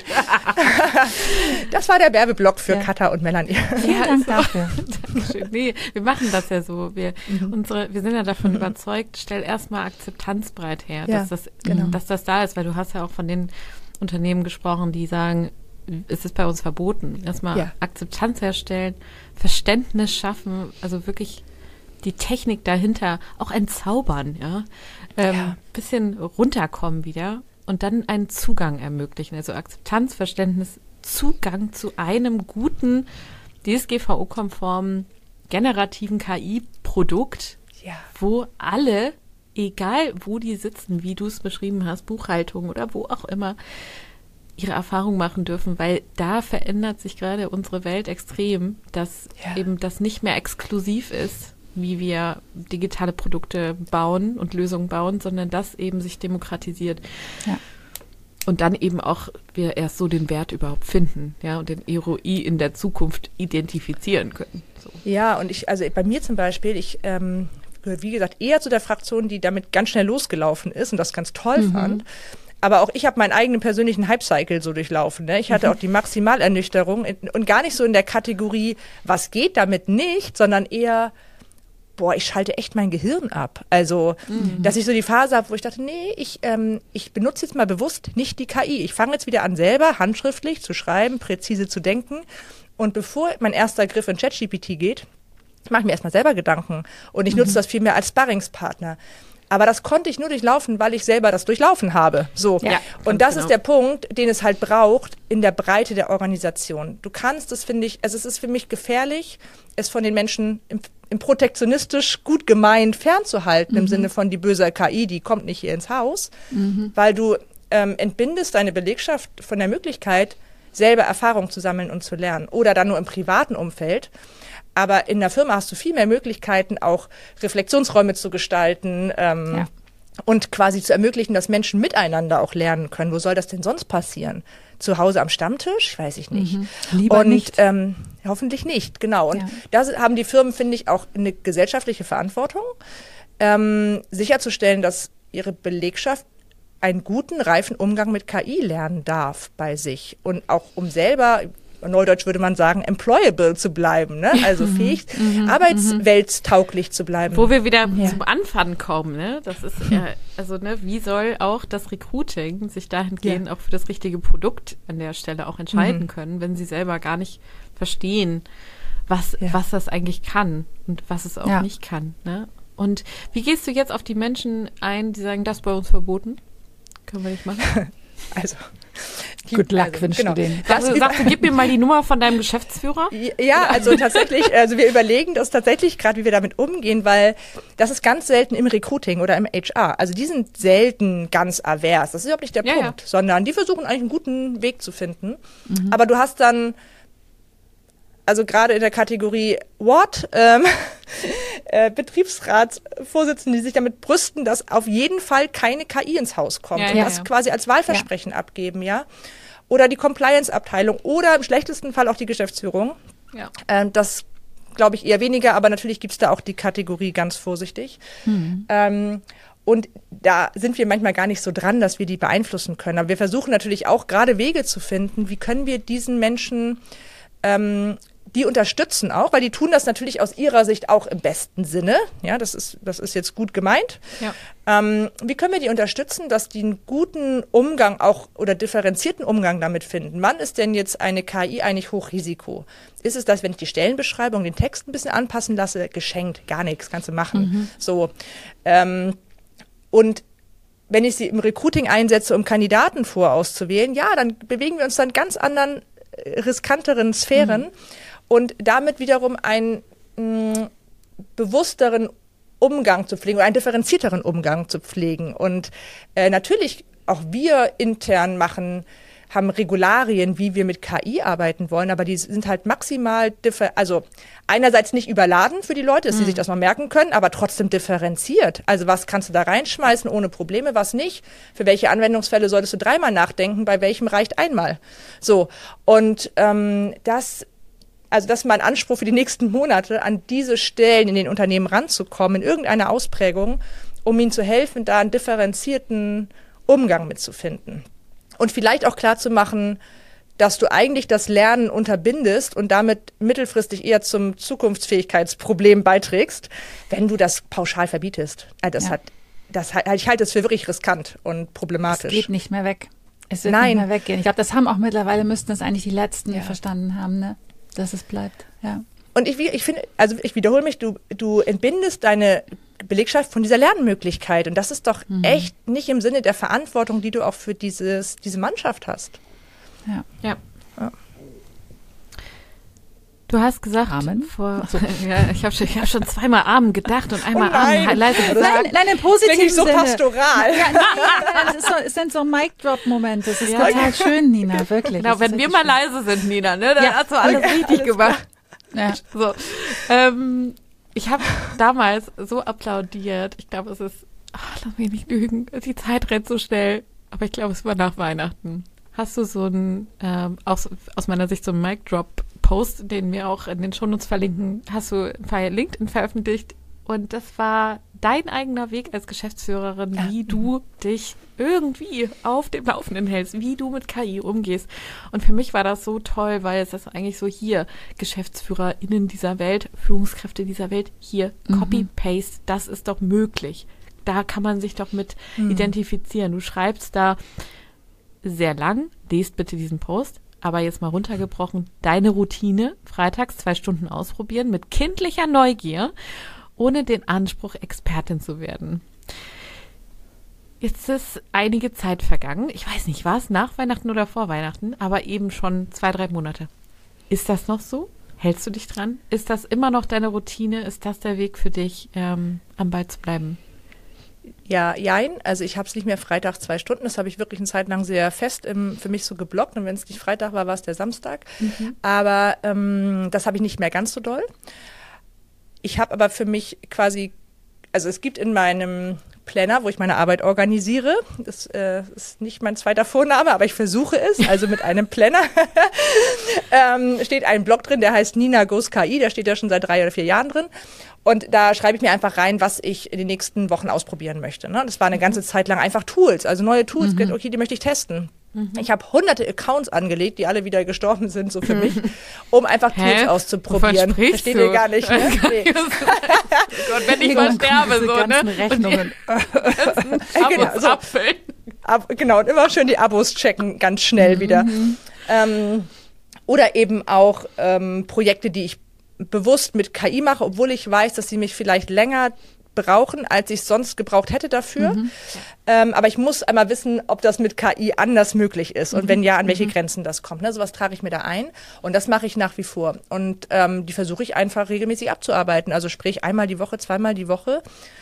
Das war der Werbeblock für ja. Katha und Melanie. Vielen Dank so. dafür. Dankeschön. Nee, wir machen das ja so. Wir, mhm. unsere, wir sind ja davon mhm. überzeugt, stell erstmal Akzeptanz breit her, ja, dass, das, genau. dass das da ist, weil du hast ja auch von den Unternehmen gesprochen, die sagen, es ist bei uns verboten. Erstmal ja. Akzeptanz herstellen, Verständnis schaffen, also wirklich die Technik dahinter auch entzaubern, ja, ähm, ja. bisschen runterkommen wieder und dann einen Zugang ermöglichen, also Akzeptanz, Verständnis, Zugang zu einem guten, D S G V O-konformen, generativen K I-Produkt, ja. wo alle, egal wo die sitzen, wie du es beschrieben hast, Buchhaltung oder wo auch immer, ihre Erfahrung machen dürfen, weil da verändert sich gerade unsere Welt extrem, dass ja. eben das nicht mehr exklusiv ist, wie wir digitale Produkte bauen und Lösungen bauen, sondern das eben sich demokratisiert. Ja. Und dann eben auch wir erst so den Wert überhaupt finden, ja, und den R O I in der Zukunft identifizieren können. So. Ja, und ich, also bei mir zum Beispiel, ich ähm, gehöre, wie gesagt, eher zu der Fraktion, die damit ganz schnell losgelaufen ist und das ganz toll mhm. fand. Aber auch ich habe meinen eigenen persönlichen Hype-Cycle so durchlaufen. Ne? Ich hatte mhm. auch die Maximalernüchterung und gar nicht so in der Kategorie, was geht damit nicht, sondern eher, boah, ich schalte echt mein Gehirn ab. Also, mhm. dass ich so die Phase habe, wo ich dachte, nee, ich, ähm, ich benutze jetzt mal bewusst nicht die K I. Ich fange jetzt wieder an, selber handschriftlich zu schreiben, präzise zu denken. Und bevor mein erster Griff in ChatGPT geht, mache ich mir erstmal selber Gedanken. Und ich nutze mhm. das viel mehr als Sparringspartner. Aber das konnte ich nur durchlaufen, weil ich selber das durchlaufen habe. So. Ja, und das genau. ist der Punkt, den es halt braucht in der Breite der Organisation. Du kannst es, finde ich, also es ist für mich gefährlich, es von den Menschen im, im protektionistisch gut gemeint fernzuhalten, mhm. im Sinne von die böse K I, die kommt nicht hier ins Haus, mhm. weil du ähm, entbindest deine Belegschaft von der Möglichkeit, selber Erfahrung zu sammeln und zu lernen. Oder dann nur im privaten Umfeld. Aber in der Firma hast du viel mehr Möglichkeiten, auch Reflexionsräume zu gestalten ähm, ja. und quasi zu ermöglichen, dass Menschen miteinander auch lernen können. Wo soll das denn sonst passieren? Zu Hause am Stammtisch? Weiß ich nicht. Mhm. Lieber und, nicht. Ähm, hoffentlich nicht, genau. Und ja. da haben die Firmen, finde ich, auch eine gesellschaftliche Verantwortung, ähm, sicherzustellen, dass ihre Belegschaft einen guten, reifen Umgang mit K I lernen darf bei sich. Und auch um selber... Neudeutsch würde man sagen, employable zu bleiben, ne? Also fähig, mhm, arbeitswelttauglich zu bleiben. Wo wir wieder ja. zum Anfangen kommen, ne? Das ist, äh, also, ne, wie soll auch das Recruiting sich dahingehend ja. auch für das richtige Produkt an der Stelle auch entscheiden mhm. können, wenn sie selber gar nicht verstehen, was, ja. was das eigentlich kann und was es auch ja. nicht kann, ne? Und wie gehst du jetzt auf die Menschen ein, die sagen, das ist bei uns verboten? Können wir nicht machen? Also, good luck, also, wünschst genau. du denen. Sagst du, sagst du, gib mir mal die Nummer von deinem Geschäftsführer? Ja, also tatsächlich, also wir überlegen das tatsächlich gerade, wie wir damit umgehen, weil das ist ganz selten im Recruiting oder im H R. Also die sind selten ganz avers, das ist überhaupt nicht der ja, Punkt, ja. sondern die versuchen eigentlich einen guten Weg zu finden. Mhm. Aber du hast dann, also gerade in der Kategorie What, ähm, äh, Betriebsratsvorsitzende, die sich damit brüsten, dass auf jeden Fall keine K I ins Haus kommt ja, und ja, das ja. quasi als Wahlversprechen ja. abgeben, ja. Oder die Compliance-Abteilung oder im schlechtesten Fall auch die Geschäftsführung. Ja. Ähm, das glaube ich eher weniger, aber natürlich gibt es da auch die Kategorie ganz vorsichtig. Mhm. Ähm, und da sind wir manchmal gar nicht so dran, dass wir die beeinflussen können. Aber wir versuchen natürlich auch gerade Wege zu finden, wie können wir diesen Menschen ähm, die unterstützen auch, weil die tun das natürlich aus ihrer Sicht auch im besten Sinne. Ja, das ist, das ist jetzt gut gemeint. Ja. Ähm, wie können wir die unterstützen, dass die einen guten Umgang auch oder differenzierten Umgang damit finden? Wann ist denn jetzt eine K I eigentlich Hochrisiko? Ist es das, wenn ich die Stellenbeschreibung, den Text ein bisschen anpassen lasse? Geschenkt, gar nichts, kannst du machen. Mhm. So. Ähm, und wenn ich sie im Recruiting einsetze, um Kandidaten vorauszuwählen, ja, dann bewegen wir uns dann in ganz anderen, äh, riskanteren Sphären. Mhm. Und damit wiederum einen mh, bewussteren Umgang zu pflegen oder einen differenzierteren Umgang zu pflegen. Und äh, natürlich auch wir intern machen, haben Regularien, wie wir mit K I arbeiten wollen, aber die sind halt maximal, differ- also einerseits nicht überladen für die Leute, dass sie mhm. sich das mal merken können, aber trotzdem differenziert. Also was kannst du da reinschmeißen ohne Probleme, was nicht? Für welche Anwendungsfälle solltest du dreimal nachdenken, bei welchem reicht einmal? So, und ähm, das Also das ist mein Anspruch für die nächsten Monate, an diese Stellen in den Unternehmen ranzukommen, in irgendeiner Ausprägung, um ihnen zu helfen, da einen differenzierten Umgang mitzufinden. Und vielleicht auch klarzumachen, dass du eigentlich das Lernen unterbindest und damit mittelfristig eher zum Zukunftsfähigkeitsproblem beiträgst, wenn du das pauschal verbietest. Das ja. hat, das, ich halte es für wirklich riskant und problematisch. Es geht nicht mehr weg. Es wird Nein. nicht mehr weggehen. Ich glaube, das haben auch mittlerweile, müssten das eigentlich die Letzten ja. verstanden haben, ne? Dass es bleibt, ja. Und ich, ich finde, also ich wiederhole mich, du, du entbindest deine Belegschaft von dieser Lernmöglichkeit. Und das ist doch mhm. echt nicht im Sinne der Verantwortung, die du auch für dieses, diese Mannschaft hast. Ja. ja. ja. Du hast gesagt, Amen. Vor, so. ja, ich habe schon, hab schon zweimal Amen gedacht und einmal oh nein. Amen leise gesagt. Nein, nein, im positiven Sinne. so Sinne. pastoral. Ja, nein, das, ist so, das sind so Mic-Drop-Momente. Das ist ja. total schön, Nina, wirklich. Genau, wenn wir mal schön. leise sind, Nina, ne, dann ja. hast du alles okay, richtig alles gemacht. Ja. So, ähm, ich habe damals so applaudiert. Ich glaube, es ist, ach, lass mich nicht lügen, die Zeit rennt so schnell. Aber ich glaube, es war nach Weihnachten. Hast du so ein, ähm, aus, aus meiner Sicht so ein Mic-Drop-Post, den wir auch in den Shownotes verlinken, hast du bei LinkedIn veröffentlicht. Und das war dein eigener Weg als Geschäftsführerin, ja. wie du dich irgendwie auf dem Laufenden hältst, wie du mit K I umgehst. Und für mich war das so toll, weil es ist eigentlich so hier, GeschäftsführerInnen dieser Welt, Führungskräfte dieser Welt, hier, mhm. Copy-Paste, das ist doch möglich. Da kann man sich doch mit mhm. identifizieren. Du schreibst da sehr lang, lest bitte diesen Post, aber jetzt mal runtergebrochen, deine Routine, freitags zwei Stunden ausprobieren mit kindlicher Neugier, ohne den Anspruch, Expertin zu werden. Jetzt ist einige Zeit vergangen. Ich weiß nicht, war es nach Weihnachten oder vor Weihnachten, aber eben schon zwei, drei Monate. Ist das noch so? Hältst du dich dran? Ist das immer noch deine Routine? Ist das der Weg für dich, ähm, am Ball zu bleiben? Ja, jein. Also ich habe es nicht mehr Freitag zwei Stunden. Das habe ich wirklich eine Zeit lang sehr fest im, für mich so geblockt. Und wenn es nicht Freitag war, war es der Samstag. Mhm. Aber ähm, das habe ich nicht mehr ganz so doll. Ich habe aber für mich quasi, also es gibt in meinem Planner, wo ich meine Arbeit organisiere. Das äh, ist nicht mein zweiter Vorname, aber ich versuche es. Also mit einem Planner ähm, steht ein Blog drin, der heißt Nina Goes K I. Der steht ja schon seit drei oder vier Jahren drin. Und da schreibe ich mir einfach rein, was ich in den nächsten Wochen ausprobieren möchte. Ne? Das war eine ganze Zeit lang einfach Tools, also neue Tools. Mhm. Okay, die möchte ich testen. Mhm. Ich habe hunderte Accounts angelegt, die alle wieder gestorben sind, so für mich, um einfach Tools Hä? auszuprobieren. Versteht ihr gar nicht, ne? Nee. Oh Gott, wenn ich mal sterbe, so, ganzen ne? Rechnungen. Genau, so. Ab, genau, und immer schön die Abos checken, ganz schnell mhm. wieder. Ähm, oder eben auch ähm, Projekte, die ich bewusst mit K I mache, obwohl ich weiß, dass sie mich vielleicht länger brauchen, als ich sonst gebraucht hätte dafür. Mhm. Ähm, aber ich muss einmal wissen, ob das mit K I anders möglich ist und mhm. wenn ja, an welche mhm. Grenzen das kommt. Ne? Sowas trage ich mir da ein und das mache ich nach wie vor. Und ähm, die versuche ich einfach regelmäßig abzuarbeiten. Also sprich einmal die Woche, zweimal die Woche.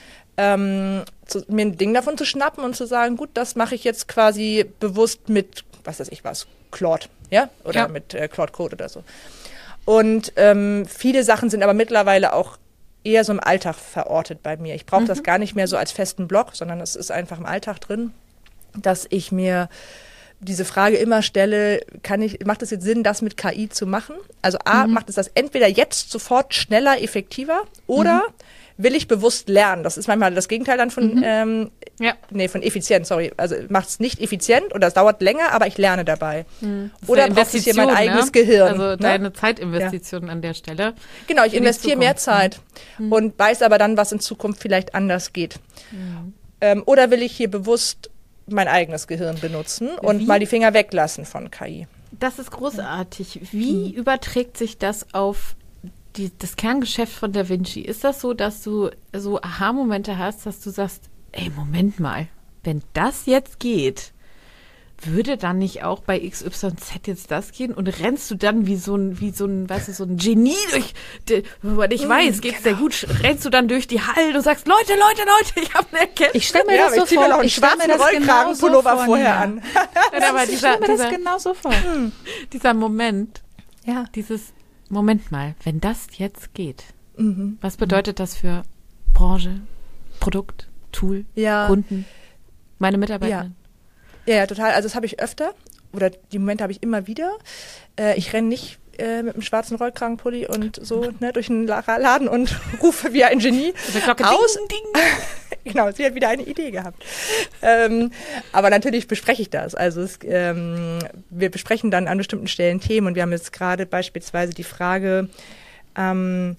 Ähm, zu, mir ein Ding davon zu schnappen und zu sagen, gut, das mache ich jetzt quasi bewusst mit, was weiß ich was, Claude, ja? Oder ja. mit äh, Claude Code oder so. Und ähm, viele Sachen sind aber mittlerweile auch eher so im Alltag verortet bei mir. Ich brauche mhm. das gar nicht mehr so als festen Block, sondern es ist einfach im Alltag drin, dass ich mir diese Frage immer stelle, kann ich, macht es jetzt Sinn, das mit K I zu machen? Also A, mhm. macht es das entweder jetzt sofort schneller, effektiver oder mhm. will ich bewusst lernen? Das ist manchmal das Gegenteil dann von, mhm. ähm, ja. nee, von effizient, sorry. Also macht es nicht effizient oder es dauert länger, aber ich lerne dabei. Mhm. Oder braucht es hier mein eigenes ne? Gehirn? Also ne? deine Zeitinvestition ja. an der Stelle. Genau, ich investiere mehr Zeit mhm. und weiß aber dann, was in Zukunft vielleicht anders geht. Mhm. Ähm, oder will ich hier bewusst mein eigenes Gehirn benutzen und Wie? mal die Finger weglassen von K I? Das ist großartig. Wie mhm. überträgt sich das auf die, das Kerngeschäft von DaVinci? Ist das so, dass du so Aha-Momente hast, dass du sagst, ey, Moment mal, wenn das jetzt geht, würde dann nicht auch bei X Y Z jetzt das gehen? Und rennst du dann wie so ein, wie so ein, weißt du, so ein Genie durch, wo man nicht weiß, geht's genau. dir gut, rennst du dann durch die Hallen und sagst, Leute, Leute, Leute, ich habe eine Erkenntnis. Ich stelle mir ja, das so vor, ich stelle mir das genau so vor, vorher an. Ja, aber ich dieser, stelle mir das dieser, genau so vor. Dieser Moment, ja. dieses, Moment mal, wenn das jetzt geht, mhm. was bedeutet das für Branche, Produkt, Tool, ja. Kunden, meine Mitarbeiter? Ja. ja, ja, total. Also das habe ich öfter oder die Momente habe ich immer wieder. Äh, ich renne nicht äh, mit einem schwarzen Rollkragenpulli und so ne, durch den Laden und rufe wie ein Genie aus. Ding, ding. Genau, sie hat wieder eine Idee gehabt. Ähm, aber natürlich bespreche ich das. Also es, ähm, wir besprechen dann an bestimmten Stellen Themen und wir haben jetzt gerade beispielsweise die Frage, ähm,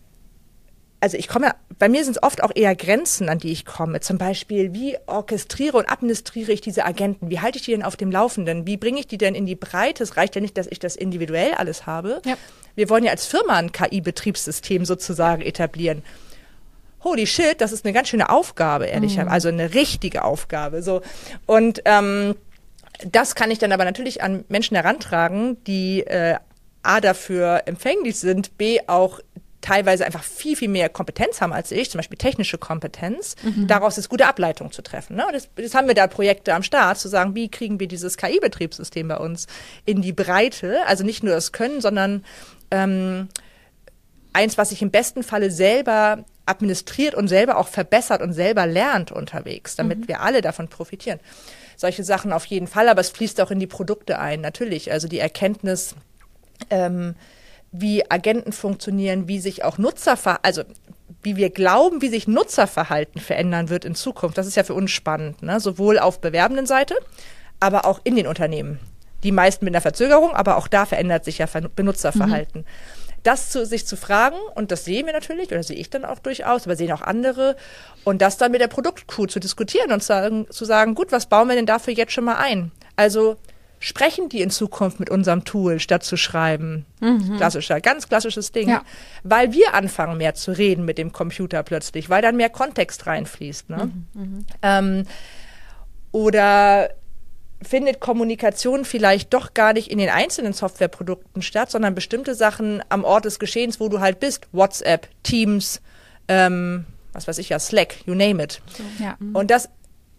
also ich komme, bei mir sind es oft auch eher Grenzen, an die ich komme. Zum Beispiel, wie orchestriere und administriere ich diese Agenten? Wie halte ich die denn auf dem Laufenden? Wie bringe ich die denn in die Breite? Es reicht ja nicht, dass ich das individuell alles habe. Ja. Wir wollen ja als Firma ein K I-Betriebssystem sozusagen etablieren. Holy shit, das ist eine ganz schöne Aufgabe, ehrlicherweise. Mhm. Also eine richtige Aufgabe. So. Und ähm, das kann ich dann aber natürlich an Menschen herantragen, die äh, A, dafür empfänglich sind, B, auch teilweise einfach viel, viel mehr Kompetenz haben als ich, zum Beispiel technische Kompetenz, mhm. daraus ist gute Ableitung zu treffen. Ne? Das, das haben wir da Projekte am Start, zu sagen, wie kriegen wir dieses K I-Betriebssystem bei uns in die Breite, also nicht nur das Können, sondern ähm, eins, was sich im besten Falle selber administriert und selber auch verbessert und selber lernt unterwegs, damit mhm. wir alle davon profitieren. Solche Sachen auf jeden Fall, aber es fließt auch in die Produkte ein, natürlich. Also die Erkenntnis, ähm, wie Agenten funktionieren, wie sich auch Nutzerverhalten, also wie wir glauben, wie sich Nutzerverhalten verändern wird in Zukunft. Das ist ja für uns spannend, ne? Sowohl auf bewerbenden Seite, aber auch in den Unternehmen. Die meisten mit einer Verzögerung, aber auch da verändert sich ja Benutzerverhalten. Mhm. Das zu, sich zu fragen, und das sehen wir natürlich, oder sehe ich dann auch durchaus, aber sehen auch andere, und das dann mit der Produktcrew zu diskutieren und sagen, zu sagen, gut, was bauen wir denn dafür jetzt schon mal ein? Also sprechen die in Zukunft mit unserem Tool, statt zu schreiben. Mhm. Klassischer, ganz klassisches Ding. Ja. Weil wir anfangen, mehr zu reden mit dem Computer plötzlich, weil dann mehr Kontext reinfließt. Ne? Mhm. Mhm. Ähm, Oder findet Kommunikation vielleicht doch gar nicht in den einzelnen Softwareprodukten statt, sondern bestimmte Sachen am Ort des Geschehens, wo du halt bist. WhatsApp, Teams, ähm, was weiß ich ja, Slack, you name it. Ja. Und das,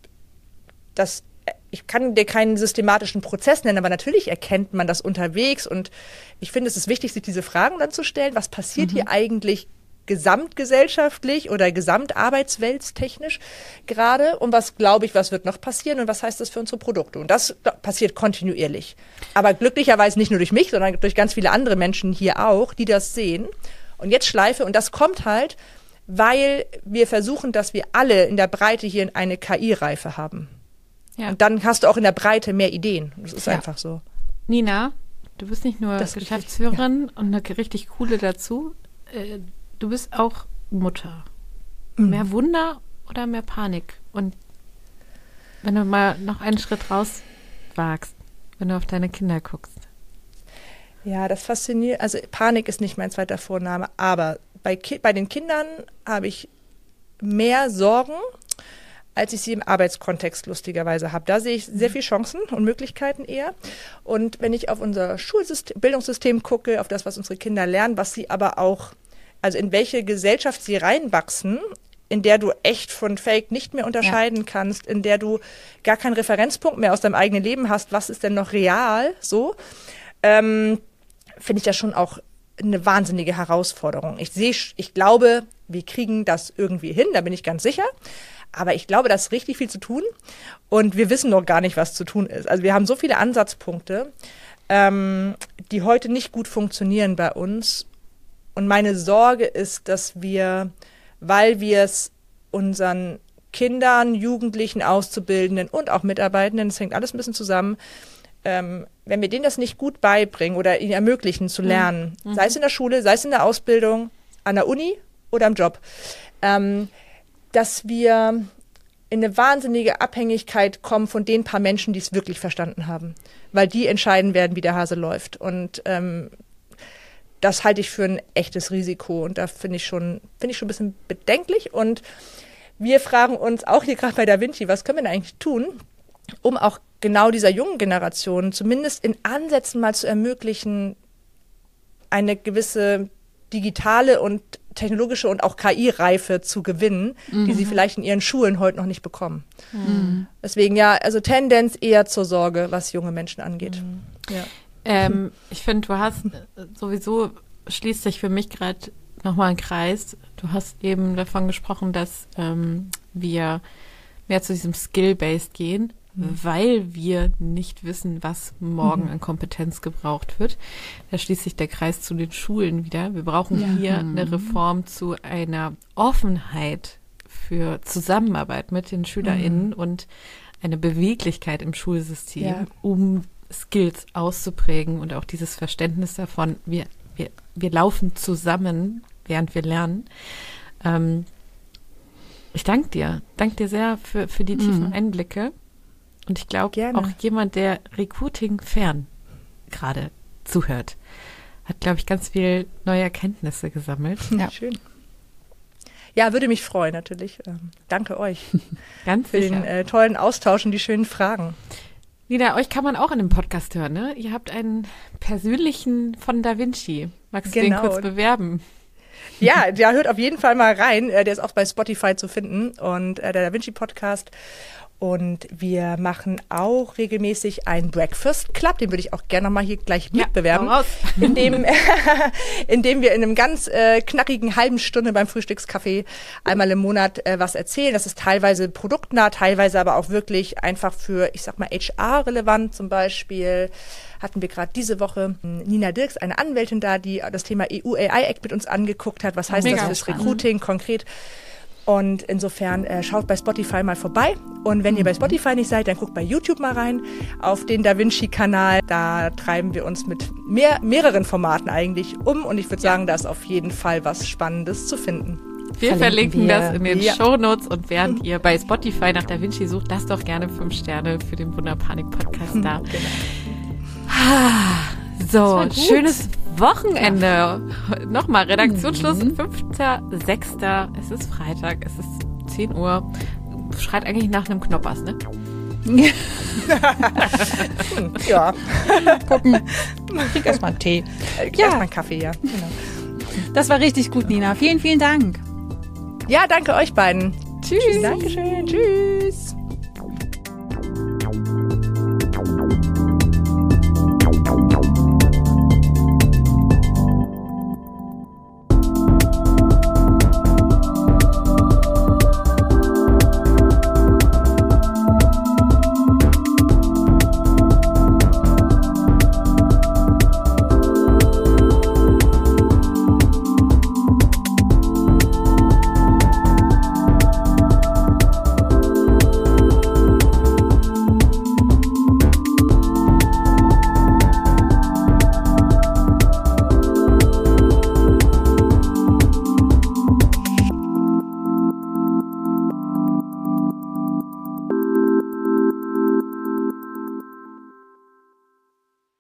das, ich kann dir keinen systematischen Prozess nennen, aber natürlich erkennt man das unterwegs. Und ich finde, es ist wichtig, sich diese Fragen dann zu stellen. Was passiert mhm. hier eigentlich gesamtgesellschaftlich oder gesamtarbeitsweltstechnisch gerade und was glaube ich, was wird noch passieren und was heißt das für unsere Produkte? Und das passiert kontinuierlich. Aber glücklicherweise nicht nur durch mich, sondern durch ganz viele andere Menschen hier auch, die das sehen. Und jetzt Schleife und das kommt halt, weil wir versuchen, dass wir alle in der Breite hier eine K I-Reife haben. Ja. Und dann hast du auch in der Breite mehr Ideen. Das ist ja. einfach so. Nina, du bist nicht nur das Geschäftsführerin ja. und eine richtig coole dazu. Äh, Du bist auch Mutter. Mhm. Mehr Wunder oder mehr Panik? Und wenn du mal noch einen Schritt raus wagst, wenn du auf deine Kinder guckst. Ja, das fasziniert. Also Panik ist nicht mein zweiter Vorname, aber bei, Ki- bei den Kindern habe ich mehr Sorgen, als ich sie im Arbeitskontext lustigerweise habe. Da sehe ich sehr viele Chancen und Möglichkeiten eher. Und wenn ich auf unser Schulsystem, Bildungssystem gucke, auf das, was unsere Kinder lernen, was sie aber auch also in welche Gesellschaft sie reinwachsen, in der du echt von Fake nicht mehr unterscheiden ja. kannst, in der du gar keinen Referenzpunkt mehr aus deinem eigenen Leben hast, was ist denn noch real, so, ähm, finde ich das schon auch eine wahnsinnige Herausforderung. Ich sehe, ich glaube, wir kriegen das irgendwie hin, da bin ich ganz sicher, aber ich glaube, da ist richtig viel zu tun und wir wissen noch gar nicht, was zu tun ist. Also wir haben so viele Ansatzpunkte, ähm, die heute nicht gut funktionieren bei uns. Und meine Sorge ist, dass wir, weil wir es unseren Kindern, Jugendlichen, Auszubildenden und auch Mitarbeitenden, das hängt alles ein bisschen zusammen, ähm, wenn wir denen das nicht gut beibringen oder ihnen ermöglichen zu lernen, mhm. sei es in der Schule, sei es in der Ausbildung, an der Uni oder im Job, ähm, dass wir in eine wahnsinnige Abhängigkeit kommen von den paar Menschen, die es wirklich verstanden haben, weil die entscheiden werden, wie der Hase läuft. Und ähm, das halte ich für ein echtes Risiko und da finde ich schon, finde ich schon ein bisschen bedenklich. Und wir fragen uns auch hier gerade bei DaVinci, was können wir denn eigentlich tun, um auch genau dieser jungen Generation zumindest in Ansätzen mal zu ermöglichen, eine gewisse digitale und technologische und auch K I-Reife zu gewinnen, mhm. die sie vielleicht in ihren Schulen heute noch nicht bekommen. Mhm. Deswegen ja, also Tendenz eher zur Sorge, was junge Menschen angeht. Mhm. Ja. Ähm, ich finde, du hast sowieso, schließt sich für mich gerade nochmal ein Kreis. Du hast eben davon gesprochen, dass ähm, wir mehr zu diesem Skill-Based gehen, mhm. weil wir nicht wissen, was morgen mhm. an Kompetenz gebraucht wird. Da schließt sich der Kreis zu den Schulen wieder. Wir brauchen ja. hier mhm. eine Reform zu einer Offenheit für Zusammenarbeit mit den SchülerInnen mhm. und eine Beweglichkeit im Schulsystem, ja. um Skills auszuprägen und auch dieses Verständnis davon, wir, wir, wir laufen zusammen, während wir lernen. Ähm, ich danke dir. Danke dir sehr für, für die tiefen mhm. Einblicke. Und ich glaube, auch jemand, der Recruiting fern gerade zuhört, hat, glaube ich, ganz viel neue Erkenntnisse gesammelt. Ja, schön. Ja, würde mich freuen, natürlich. Ähm, danke euch ganz für sicher. den äh, tollen Austausch und die schönen Fragen. Nina, euch kann man auch in dem Podcast hören, ne? Ihr habt einen persönlichen von DaVinci. Magst du genau. den kurz bewerben? Ja, der hört auf jeden Fall mal rein. Der ist auch bei Spotify zu finden und der DaVinci Podcast. Und wir machen auch regelmäßig einen Breakfast Club, den würde ich auch gerne mal hier gleich mitbewerben, ja, in dem, in dem wir in einem ganz äh, knackigen halben Stunde beim Frühstückskaffee einmal im Monat äh, was erzählen. Das ist teilweise produktnah, teilweise aber auch wirklich einfach für, ich sag mal, H R-relevant. Zum Beispiel hatten wir gerade diese Woche Nina Dirks, eine Anwältin da, die das Thema E U A I Act mit uns angeguckt hat. Was heißt Mega das fürs Recruiting konkret? Und insofern äh, schaut bei Spotify mal vorbei. Und wenn ihr bei Spotify nicht seid, dann guckt bei YouTube mal rein auf den DaVinci-Kanal. Da treiben wir uns mit mehr, mehreren Formaten eigentlich um. Und ich würde sagen, da ist auf jeden Fall was Spannendes zu finden. Wir verlinken, verlinken wir. das in den ja. Shownotes. Und während ihr bei Spotify nach DaVinci sucht, lasst doch gerne fünf Sterne für den Wunderpanik-Podcast da. Genau. So, schönes Wochenende. Ja. Nochmal, Redaktionsschluss, mhm. fünfter sechster Es ist Freitag, es ist zehn Uhr. Schreit eigentlich nach einem Knoppers, ne? Ja. Gucken. Trink erstmal einen Tee. Ja. Erstmal einen Kaffee, ja. Genau. Das war richtig gut, Nina. Vielen, vielen Dank. Ja, danke euch beiden. Tschüss. Dankeschön. Tschüss.